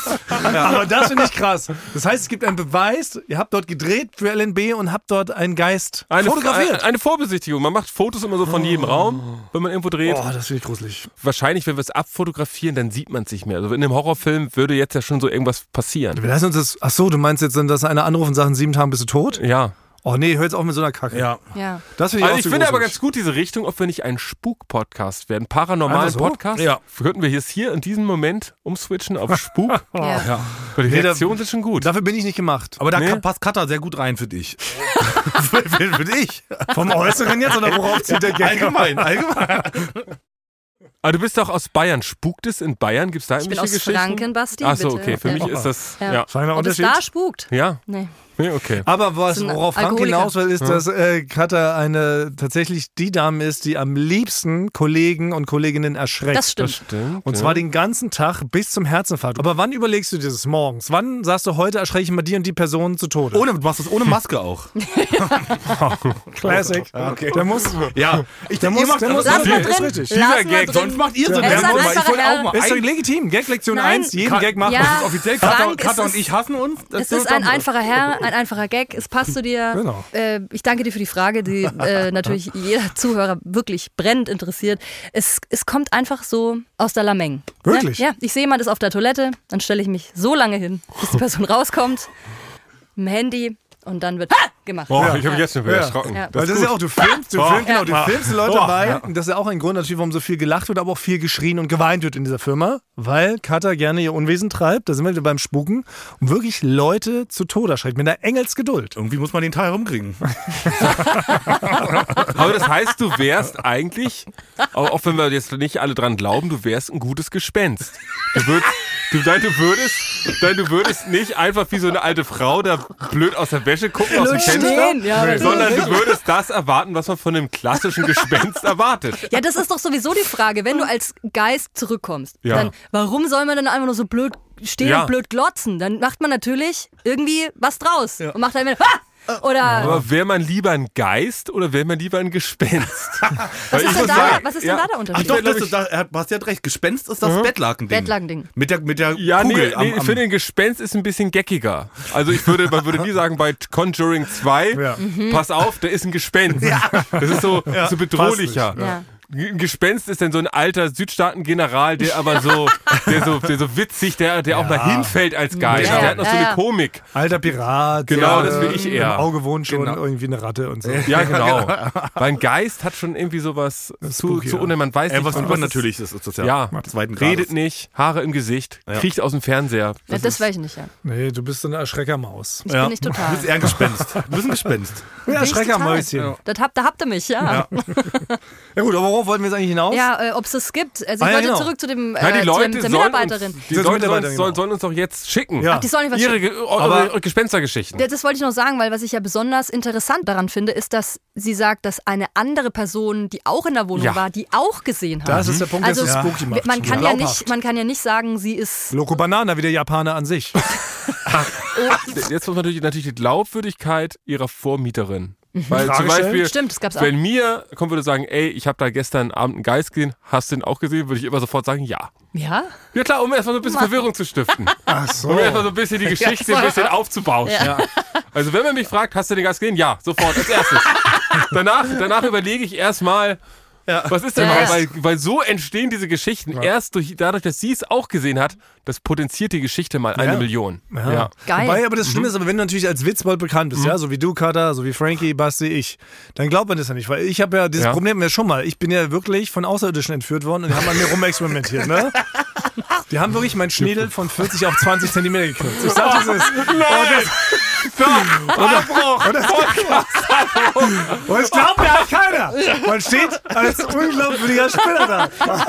Aber das finde ich krass. Das heißt, es gibt einen Beweis, ihr habt dort gedreht für L N B und habt dort einen Geist Eine, fotografiert. eine, eine Vorbesichtigung. Man macht Fotos immer so von jedem Raum, wenn man irgendwo dreht. Oh, das finde ich gruselig. Wahrscheinlich, wenn wir es abfotografieren, dann sieht man es nicht mehr. Also in einem Horrorfilm würde jetzt ja schon so irgendwas passieren. Wir lassen uns das. Ach so, du meinst jetzt, dass einer anruft und sagt, in sieben Tagen bist du tot? Ja. Oh nee, hör jetzt auf mit so einer Kacke. Ja. Ja. Das finde ich Also auch ich so finde aber gruselig. ganz gut diese Richtung, ob wir nicht ein Spuk-Podcast werden. Paranormalen Einfach so? Podcast. Ja. Könnten wir jetzt hier in diesem Moment umswitchen auf Spuk? Ja. Ja. Weil die Nee, da- Reaktionen sind schon gut. Dafür bin ich nicht gemacht. Aber da Nee. passt Katha sehr gut rein für dich. für, für, für dich. Vom Äußeren jetzt oder worauf zieht der Gag? Allgemein, allgemein. Aber du bist doch aus Bayern. Spukt es in Bayern? Gibt es da Ich bin irgendwelche aus Geschichten? Franken, Basti. Ach so, bitte. okay. Für Ja. mich ist das... Ja. Ja. Feiner Ob es Unterschied. da spukt? Ja? Nee. Nee, okay. Aber was, Das ist ein worauf Frank Alkoholiker. hinaus will, ist, dass äh, Katha eine tatsächlich die Dame ist, die am liebsten Kollegen und Kolleginnen erschreckt. Das stimmt. Stimmt. Und ja. zwar den ganzen Tag bis zum Herzinfarkt. Aber wann überlegst du dir das morgens? Wann sagst du, heute erschrecke ich mal die und die Person zu Tode? Ohne, du machst das ohne Maske auch. Classic. Der muss. Ja. Ich, Der ihr muss. macht Der muss. Lass mal ist drin. richtig. Lass mal Gag, drin. Sonst macht ihr so Ja. eine Er ist ein Werbung, weil ich einfacher wollte auch Herr. mal Ist doch ein- legitim. Gag-Lektion Nein. eins. Jeden Ka- Gag machen. Ja. Das ist offiziell. Katha, Frank, Katha es und ist- ich hassen uns. Das Es ist ein einfacher Herr, ein einfacher Gag. Es passt zu dir. Genau. Äh, ich danke dir für die Frage, die äh, natürlich jeder Zuhörer wirklich brennend interessiert. Es, es kommt einfach so aus der Lameng. Wirklich? Ja, ja, ich sehe jemand ist auf der Toilette, dann stelle ich mich so lange hin, bis die Person rauskommt, mit dem Handy und dann wird ha! gemacht. Boah, Ja. ich habe mich jetzt schon wieder Ja. erschrocken. Ja. Weil das ist ja auch, du filmst, du Oh. filmst, genau, du Ja. filmst die Leute Oh. dabei. Und das ist ja auch ein Grund natürlich, warum so viel gelacht wird, aber auch viel geschrien und geweint wird in dieser Firma. Weil Katha gerne ihr Unwesen treibt, da sind wir wieder beim Spuken, und wirklich Leute zu Tode erschreckt, mit einer Engelsgeduld. Irgendwie muss man den Teil rumkriegen. Aber das heißt, du wärst eigentlich, auch auch wenn wir jetzt nicht alle dran glauben, du wärst ein gutes Gespenst. Du würdest, du, nein, du würdest, nein, du würdest nicht einfach wie so eine alte Frau da blöd aus der Wäsche gucken, aus dem Fenster, Stehen, ja, Nee. sondern du würdest das erwarten, was man von einem klassischen Gespenst erwartet. Ja, das ist doch sowieso die Frage, wenn du als Geist zurückkommst, Ja. dann warum soll man dann einfach nur so blöd stehen Ja. und blöd glotzen? Dann macht man natürlich irgendwie was draus und macht dann ha! Oder Aber wäre man lieber ein Geist oder wäre man lieber ein Gespenst? was ist, denn da, was ist denn ja. da der Ach Unterschied? doch, glaub das, ich- das, er hat- Basti hat recht. Gespenst ist das Bettlaken-Ding. Bettlaken-Ding. Mit der, mit der Ja, nee, Kugel nee am, ich am finde, ein Gespenst ist ein bisschen geckiger. Also ich würde, man würde nie sagen, bei Conjuring zwei, Ja. pass auf, da ist ein Gespenst. Das ist so, so bedrohlicher. Ja. Ein Gespenst ist dann so ein alter Südstaaten-General, der aber so, der so, der so witzig, der, der auch mal hinfällt als Geist. Ja, der hat noch so ja, eine ja. Komik. Alter Pirat. Genau, der, das will ich äh, eher. Im Auge wohnt schon Genau. irgendwie eine Ratte und so. Ja, genau. Weil ein Geist hat schon irgendwie sowas zu, spooky, zu ja. ohne, man weiß Äh, nicht, was was Übernatürliches ist das ja. Ja, Zweiten Grades. redet nicht, Haare im Gesicht, kriecht aus dem Fernseher. Ja, das weiß ich nicht, ja. Nee, du bist so eine Erschreckermaus. Ich Ja. bin nicht total. Du bist eher ein Gespenst. Du bist ein Gespenst. Ja, Bin ich Erschreckermäuschen. total. Ja. Das habt, da habt ihr mich, ja. Ja gut, aber worauf wollten wir jetzt eigentlich hinaus? Ja, äh, ob es das gibt. Also ich Ah, ja, wollte genau. zurück zu dem, Ja, die äh, Leute zu dem, der sollen Mitarbeiterin. uns, die Zur Leute Mitarbeiterin, sollen, sollen, genau. sollen uns doch jetzt schicken. Ja. Ach, die sollen nicht was Ihre, schicken. Ge- eure Gespenstergeschichten. Ja, das wollte ich noch sagen, weil was ich ja besonders interessant daran finde, ist, dass sie sagt, dass eine andere Person, die auch in der Wohnung Ja. war, die auch gesehen hat. Das ist der Punkt, Also, dass es spooky macht. man kann, Ja. ja nicht, man kann ja nicht sagen, sie ist... Loco Banana, wie der Japaner an sich. Jetzt muss man natürlich, natürlich die Glaubwürdigkeit ihrer Vormieterin. Weil Frage zum Beispiel, stellen? Stimmt, das gab's auch. wenn mir kommt, würde sagen, ey, ich habe da gestern Abend einen Geist gesehen, hast du den auch gesehen, würde ich immer sofort sagen, ja. Ja? Ja klar, um erstmal so ein bisschen Verwirrung zu stiften. Ach so. Um erstmal so ein bisschen die Geschichte ein bisschen aufzubauschen. Ja. Also wenn man mich fragt, hast du den Geist gesehen? Ja, sofort, als erstes. danach, danach überlege ich erstmal, Ja. Was ist denn Ja, mal? ja. Weil, weil so entstehen diese Geschichten. Erst durch, dadurch, dass sie es auch gesehen hat, das potenziert die Geschichte mal eine Ja. Million. Ja. Ja. Geil. Wobei, aber das Schlimme ist, aber wenn du natürlich als Witzbold bekannt bist, ja, so wie du, Kater, so wie Frankie, Basti, ich, dann glaubt man das ja nicht, weil ich habe ja, dieses Ja. Problem ja schon mal, ich bin ja wirklich von Außerirdischen entführt worden und die haben an mir rumexperimentiert, ne? Die haben wirklich meinen Schniedel von vierzig auf zwanzig Zentimeter gekürzt. Ich sag, das ist... Abbruch! Und das glaubt mir halt keiner. Man steht als unglaubwürdiger Spinner da.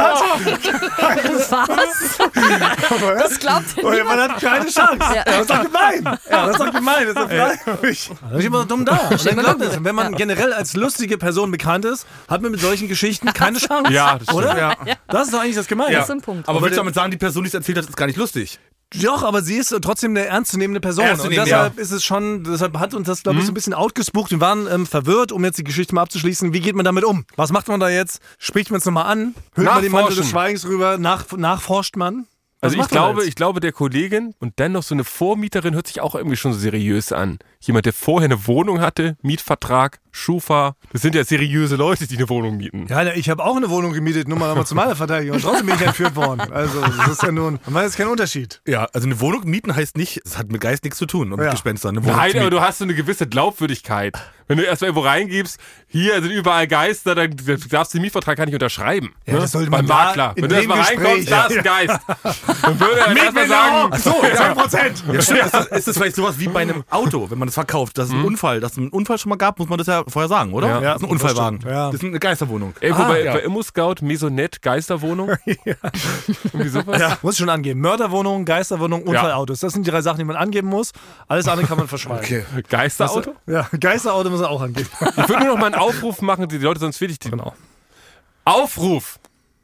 Was? Das glaubt ihr Und nicht. man hat keine Chance. Ja. Das ist doch gemein. Das ist doch gemein. Das ist doch freiwillig. Da ist immer so dumm da. Und dann glaubt das. Und wenn man generell als lustige Person bekannt ist, hat man mit solchen Geschichten keine Chance. Ja, das stimmt. Oder? Ja. Das ist doch eigentlich das Gemeine. Das ist ein Punkt. Aber Aber willst du der- damit sagen, die Person, die es erzählt hat, ist gar nicht lustig? Doch, aber sie ist trotzdem eine ernstzunehmende Person. Ernstzunehmend, und deshalb ist es schon, deshalb hat uns das, glaube ich, so ein bisschen outgespuckt. Wir waren ähm, verwirrt, um jetzt die Geschichte mal abzuschließen. Wie geht man damit um? Was macht man da jetzt? Spricht man es nochmal an? Hört man den Mantel des Nachforschen. Schweigens rüber? Nach, nachforscht man? Was Also ich macht man da glaube, jetzt? ich glaube, der Kollegin und dann noch so eine Vormieterin hört sich auch irgendwie schon so seriös an. Jemand, der vorher eine Wohnung hatte, Mietvertrag, Schufa. Das sind ja seriöse Leute, die eine Wohnung mieten. Ja, ich habe auch eine Wohnung gemietet, nur mal aber zu meiner Verteidigung. Und trotzdem bin ich entführt worden. Also, das ist ja nun, man weiß, kein Unterschied. Ja, also eine Wohnung mieten heißt nicht, es hat mit Geist nichts zu tun und mit Ja. Gespenstern. Eine Wohnung Nein, zu aber mieten. du hast so eine gewisse Glaubwürdigkeit. Wenn du erstmal irgendwo reingibst, hier sind überall Geister, dann darfst du den Mietvertrag gar nicht unterschreiben. Ja, ne? das sollte Beim man da Makler. in Wenn du dem erstmal reinkommst, Gespräch- da ist ein Geist. Dann würde er erstmal sagen, so, zehn Prozent. Ja, stimmt. Ist das, ist das vielleicht sowas wie bei einem Auto, wenn man das verkauft, dass es einen Unfall, dass es einen Unfall schon mal gab, muss man das ja vorher sagen, oder? Ja. Das ist ein Unfallwagen. Das stimmt, ja. Das ist eine Geisterwohnung. irgendwo bei, ja. bei Immo-Scout, Maisonette, Geisterwohnung. Irgendwie sowas. Ja, muss ich schon angeben. Mörderwohnung, Geisterwohnung, Unfallautos. Das sind die drei Sachen, die man angeben muss. Alles andere kann man verschweigen. Okay. Geisterauto? Ja, Geisterauto muss er auch angeben. Ich würde nur noch mal einen Aufruf machen, die Leute sonst fertig. Genau. Aufruf!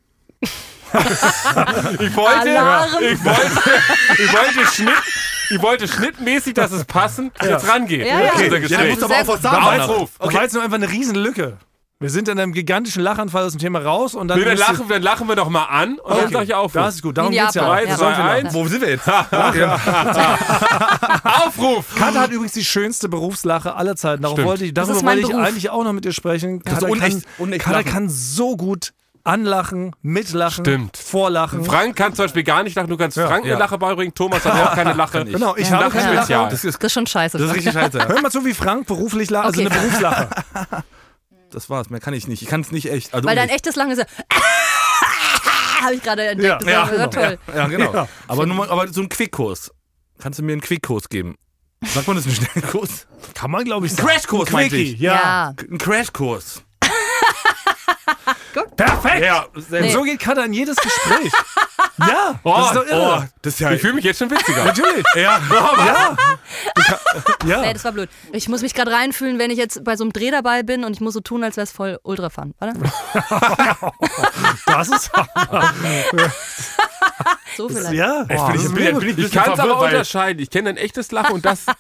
ich wollte, Alarm. ich wollte, ich wollte Schnitt, ich wollte schnittmäßig, dass es passend jetzt rangeht. Ja, ja. Unser Okay. Ja, Gespräch. du musst aber auch was sagen. Aber danach. Aufruf. Okay. War jetzt nur einfach eine riesen Lücke. Wir sind in einem gigantischen Lachanfall aus dem Thema raus und dann. Nee, dann müsst ihr- lachen, dann lachen wir doch mal an und dann sag ich Aufruf. Das ist gut, darum In geht's ja. Japan. auch. Drei, Ja. zwei, Ja. eins. Wo sind wir jetzt? Aufruf! Katha hat übrigens die schönste Berufslache aller Zeiten. Darauf Stimmt. wollte ich, darüber ist mein wollte ich Beruf. eigentlich auch noch mit dir sprechen. Das ist Katha unecht- kann, unecht Katha lachen. kann so gut anlachen, mitlachen, Stimmt. vorlachen. Frank kann zum Beispiel gar nicht lachen, du kannst Ja. Frank eine Ja. Lache beibringen, Thomas hat auch keine Lache. Genau, ich Ja. habe keine Lache. Spezial. Das ist, Das ist schon scheiße. das ist richtig scheiße. Hör mal zu, wie Frank beruflich lacht, also Okay. eine Berufslache. Das war's, mehr kann ich nicht. Ich kann es nicht echt. Also Weil dein nicht. echtes Lachen ist ja. Habe ich gerade entdeckt. Ja, das ja, war genau. toll. Ja, genau. Ja. Aber, nur mal, aber so ein Quickkurs. Kannst du mir einen Quickkurs geben? Sagt man das einen Schnellkurs? Kann man, glaube ich, sagen. Crashkurs, meinte Quickie, ich. ja. Ja. Ein Crashkurs. Perfekt. Ja, Und so geht Katha in jedes Gespräch. Ja, das ist doch irre. oh, das ist ja. Ich fühle mich jetzt schon witziger. Natürlich. ja. Ja. Ja. Nee, das war blöd. Ich muss mich gerade reinfühlen, wenn ich jetzt bei so einem Dreh dabei bin und ich muss so tun, als wäre es voll ultra fun. Warte. Das ist. So vielleicht. Ja. Jetzt bin ich, das bin, ist ich- bin ich ein Ich bisschen kann es aber verwirrt, weil unterscheiden. Ich kenne ein echtes Lachen und das.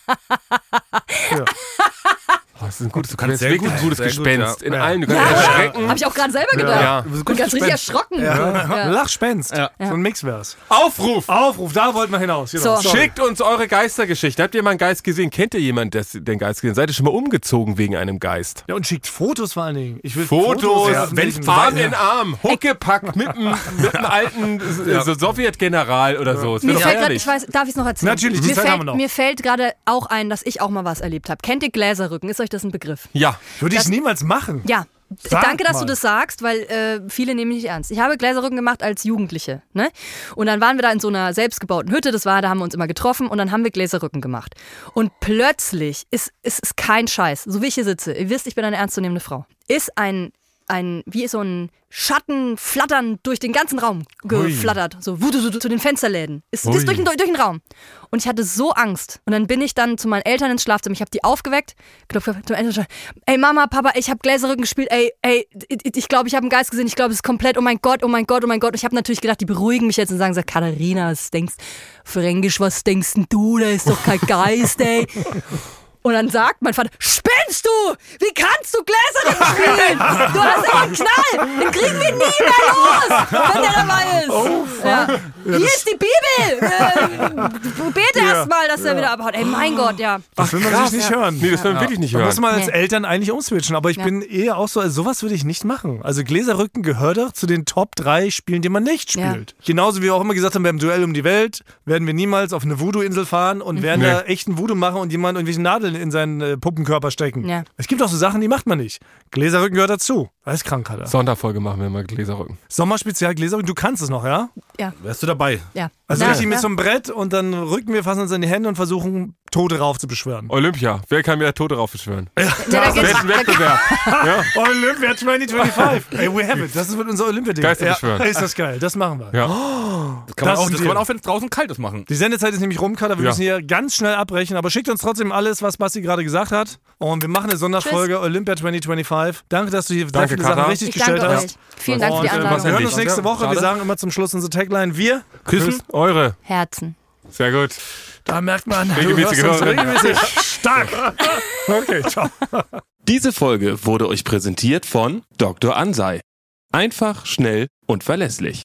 Oh, das ist ein gutes, du kannst sehr wirklich gut, ein gutes sehr gut, Gespenst. ja. In Ja. allen. Du kannst erschrecken. Habe ich auch gerade selber gedacht. Ja. Ich bin ganz richtig erschrocken. Ja. Ja. Lachspenst. Ja. So ein Mix wär's. Aufruf! Aufruf, da wollten wir hinaus. Genau. So. Sorry. Schickt uns eure Geistergeschichte. Habt ihr mal einen Geist gesehen? Kennt ihr jemanden, der den Geist gesehen hat? Seid ihr schon mal umgezogen wegen einem Geist? Ja, und schickt Fotos vor allen Dingen. Ich will Fotos, ja, wenn wenn Arm in Arm, Huckepack mit einem mit einem alten Ja. so Sowjetgeneral oder so. Das Mir wäre doch fällt grad, herrlich. ich weiß, darf ich es noch erzählen? Natürlich, die mir Zeit fällt, haben wir noch. Mir fällt gerade auch ein, dass ich auch mal was erlebt habe. Kennt ihr Gläserrücken? Ist euch das ein Begriff? Ja. Würde ich niemals machen. Ja. Sag Danke, dass mal. du das sagst, weil äh, viele nehmen mich nicht ernst. Ich habe Gläserrücken gemacht als Jugendliche. Ne? Und dann waren wir da in so einer selbstgebauten Hütte, das war, da haben wir uns immer getroffen und dann haben wir Gläserrücken gemacht. Und plötzlich ist es ist kein Scheiß, so wie ich hier sitze, ihr wisst, ich bin eine ernstzunehmende Frau, ist ein, ein wie so ein Schatten flattern durch den ganzen Raum geflattert, so wudu, zu den Fensterläden. Ist, ist durch, den, durch den Raum. Und ich hatte so Angst. Und dann bin ich dann zu meinen Eltern ins Schlafzimmer. Ich habe die aufgeweckt. Klopf, klopf, zum Eltern, ey Mama, Papa, ich habe Gläserrücken gespielt. Ey, ey, ich, ich glaube, ich habe einen Geist gesehen. Ich glaube, es ist komplett. Oh mein Gott, oh mein Gott, oh mein Gott. Und ich habe natürlich gedacht, die beruhigen mich jetzt und sagen so, Katharina, was denkst Fränkisch, was denkst denn du? Da ist doch kein Geist, ey. Und dann sagt mein Vater, spinnst du? Wie kannst du Gläser spielen? Du hast immer einen Knall. Den kriegen wir nie mehr los, wenn der dabei ist. Oh, ja. Hier ist die Bibel. Äh, bete Ja. erst mal, dass er wieder abhaut. Ey, mein Gott, ja. Das will man sich nicht hören. Nee, das will man wirklich nicht Da hören. muss man als Nee. Eltern eigentlich umswitchen. Aber ich Ja. bin eher auch so, also sowas würde ich nicht machen. Also Gläserrücken gehört doch zu den Top drei Spielen, die man nicht Ja. spielt. Genauso wie wir auch immer gesagt haben, beim Duell um die Welt werden wir niemals auf eine Voodoo-Insel fahren und werden Nee. da echten Voodoo machen und jemand irgendwelche Nadeln in seinen äh, Puppenkörper stecken. Ja. Es gibt auch so Sachen, die macht man nicht. Gläserrücken gehört dazu. Das ist krank, Alter. Sonderfolge machen wir mal Gläserrücken. Sommerspezial Gläserrücken, du kannst es noch, ja? Wärst du dabei? Ja. Also Na, richtig mit na. so einem Brett und dann rücken wir, fassen uns in die Hände und versuchen, Tote raufzubeschwören. Olympia. Wer kann mehr Tote raufbeschwören? Ja, da geht's- Welchen Wettbewerb? ja. Olympia zwanzig fünfundzwanzig. Ey, we have it. Das ist unser Olympia-Ding. Geister Ja, beschwören. ist das geil. Das machen wir. Ja. Das kann man Das auch, sind das kann man wir. auch wenn es draußen kalt ist, machen. Die Sendezeit ist nämlich rum, Kater. Wir Ja. müssen hier ganz schnell abbrechen. Aber schickt uns trotzdem alles, was Basti gerade gesagt hat. Und wir machen eine Sonderfolge Olympia zwanzig fünfundzwanzig. Danke, dass du hier sehr Danke, viele Sachen Kater. richtig Ich gestellt danke hast. euch. Vielen Dank für die Und, äh, Einladung. wir hören uns Danke. nächste Woche. Wir Schade. sagen immer zum Schluss unsere Tagline. Wir Küssen eure. Herzen. Sehr gut. Da merkt man, Regelmäßige du hörst uns Hörerin. regelmäßig stark. Okay, ciao. Diese Folge wurde euch präsentiert von Doktor Ansei. Einfach, schnell und verlässlich.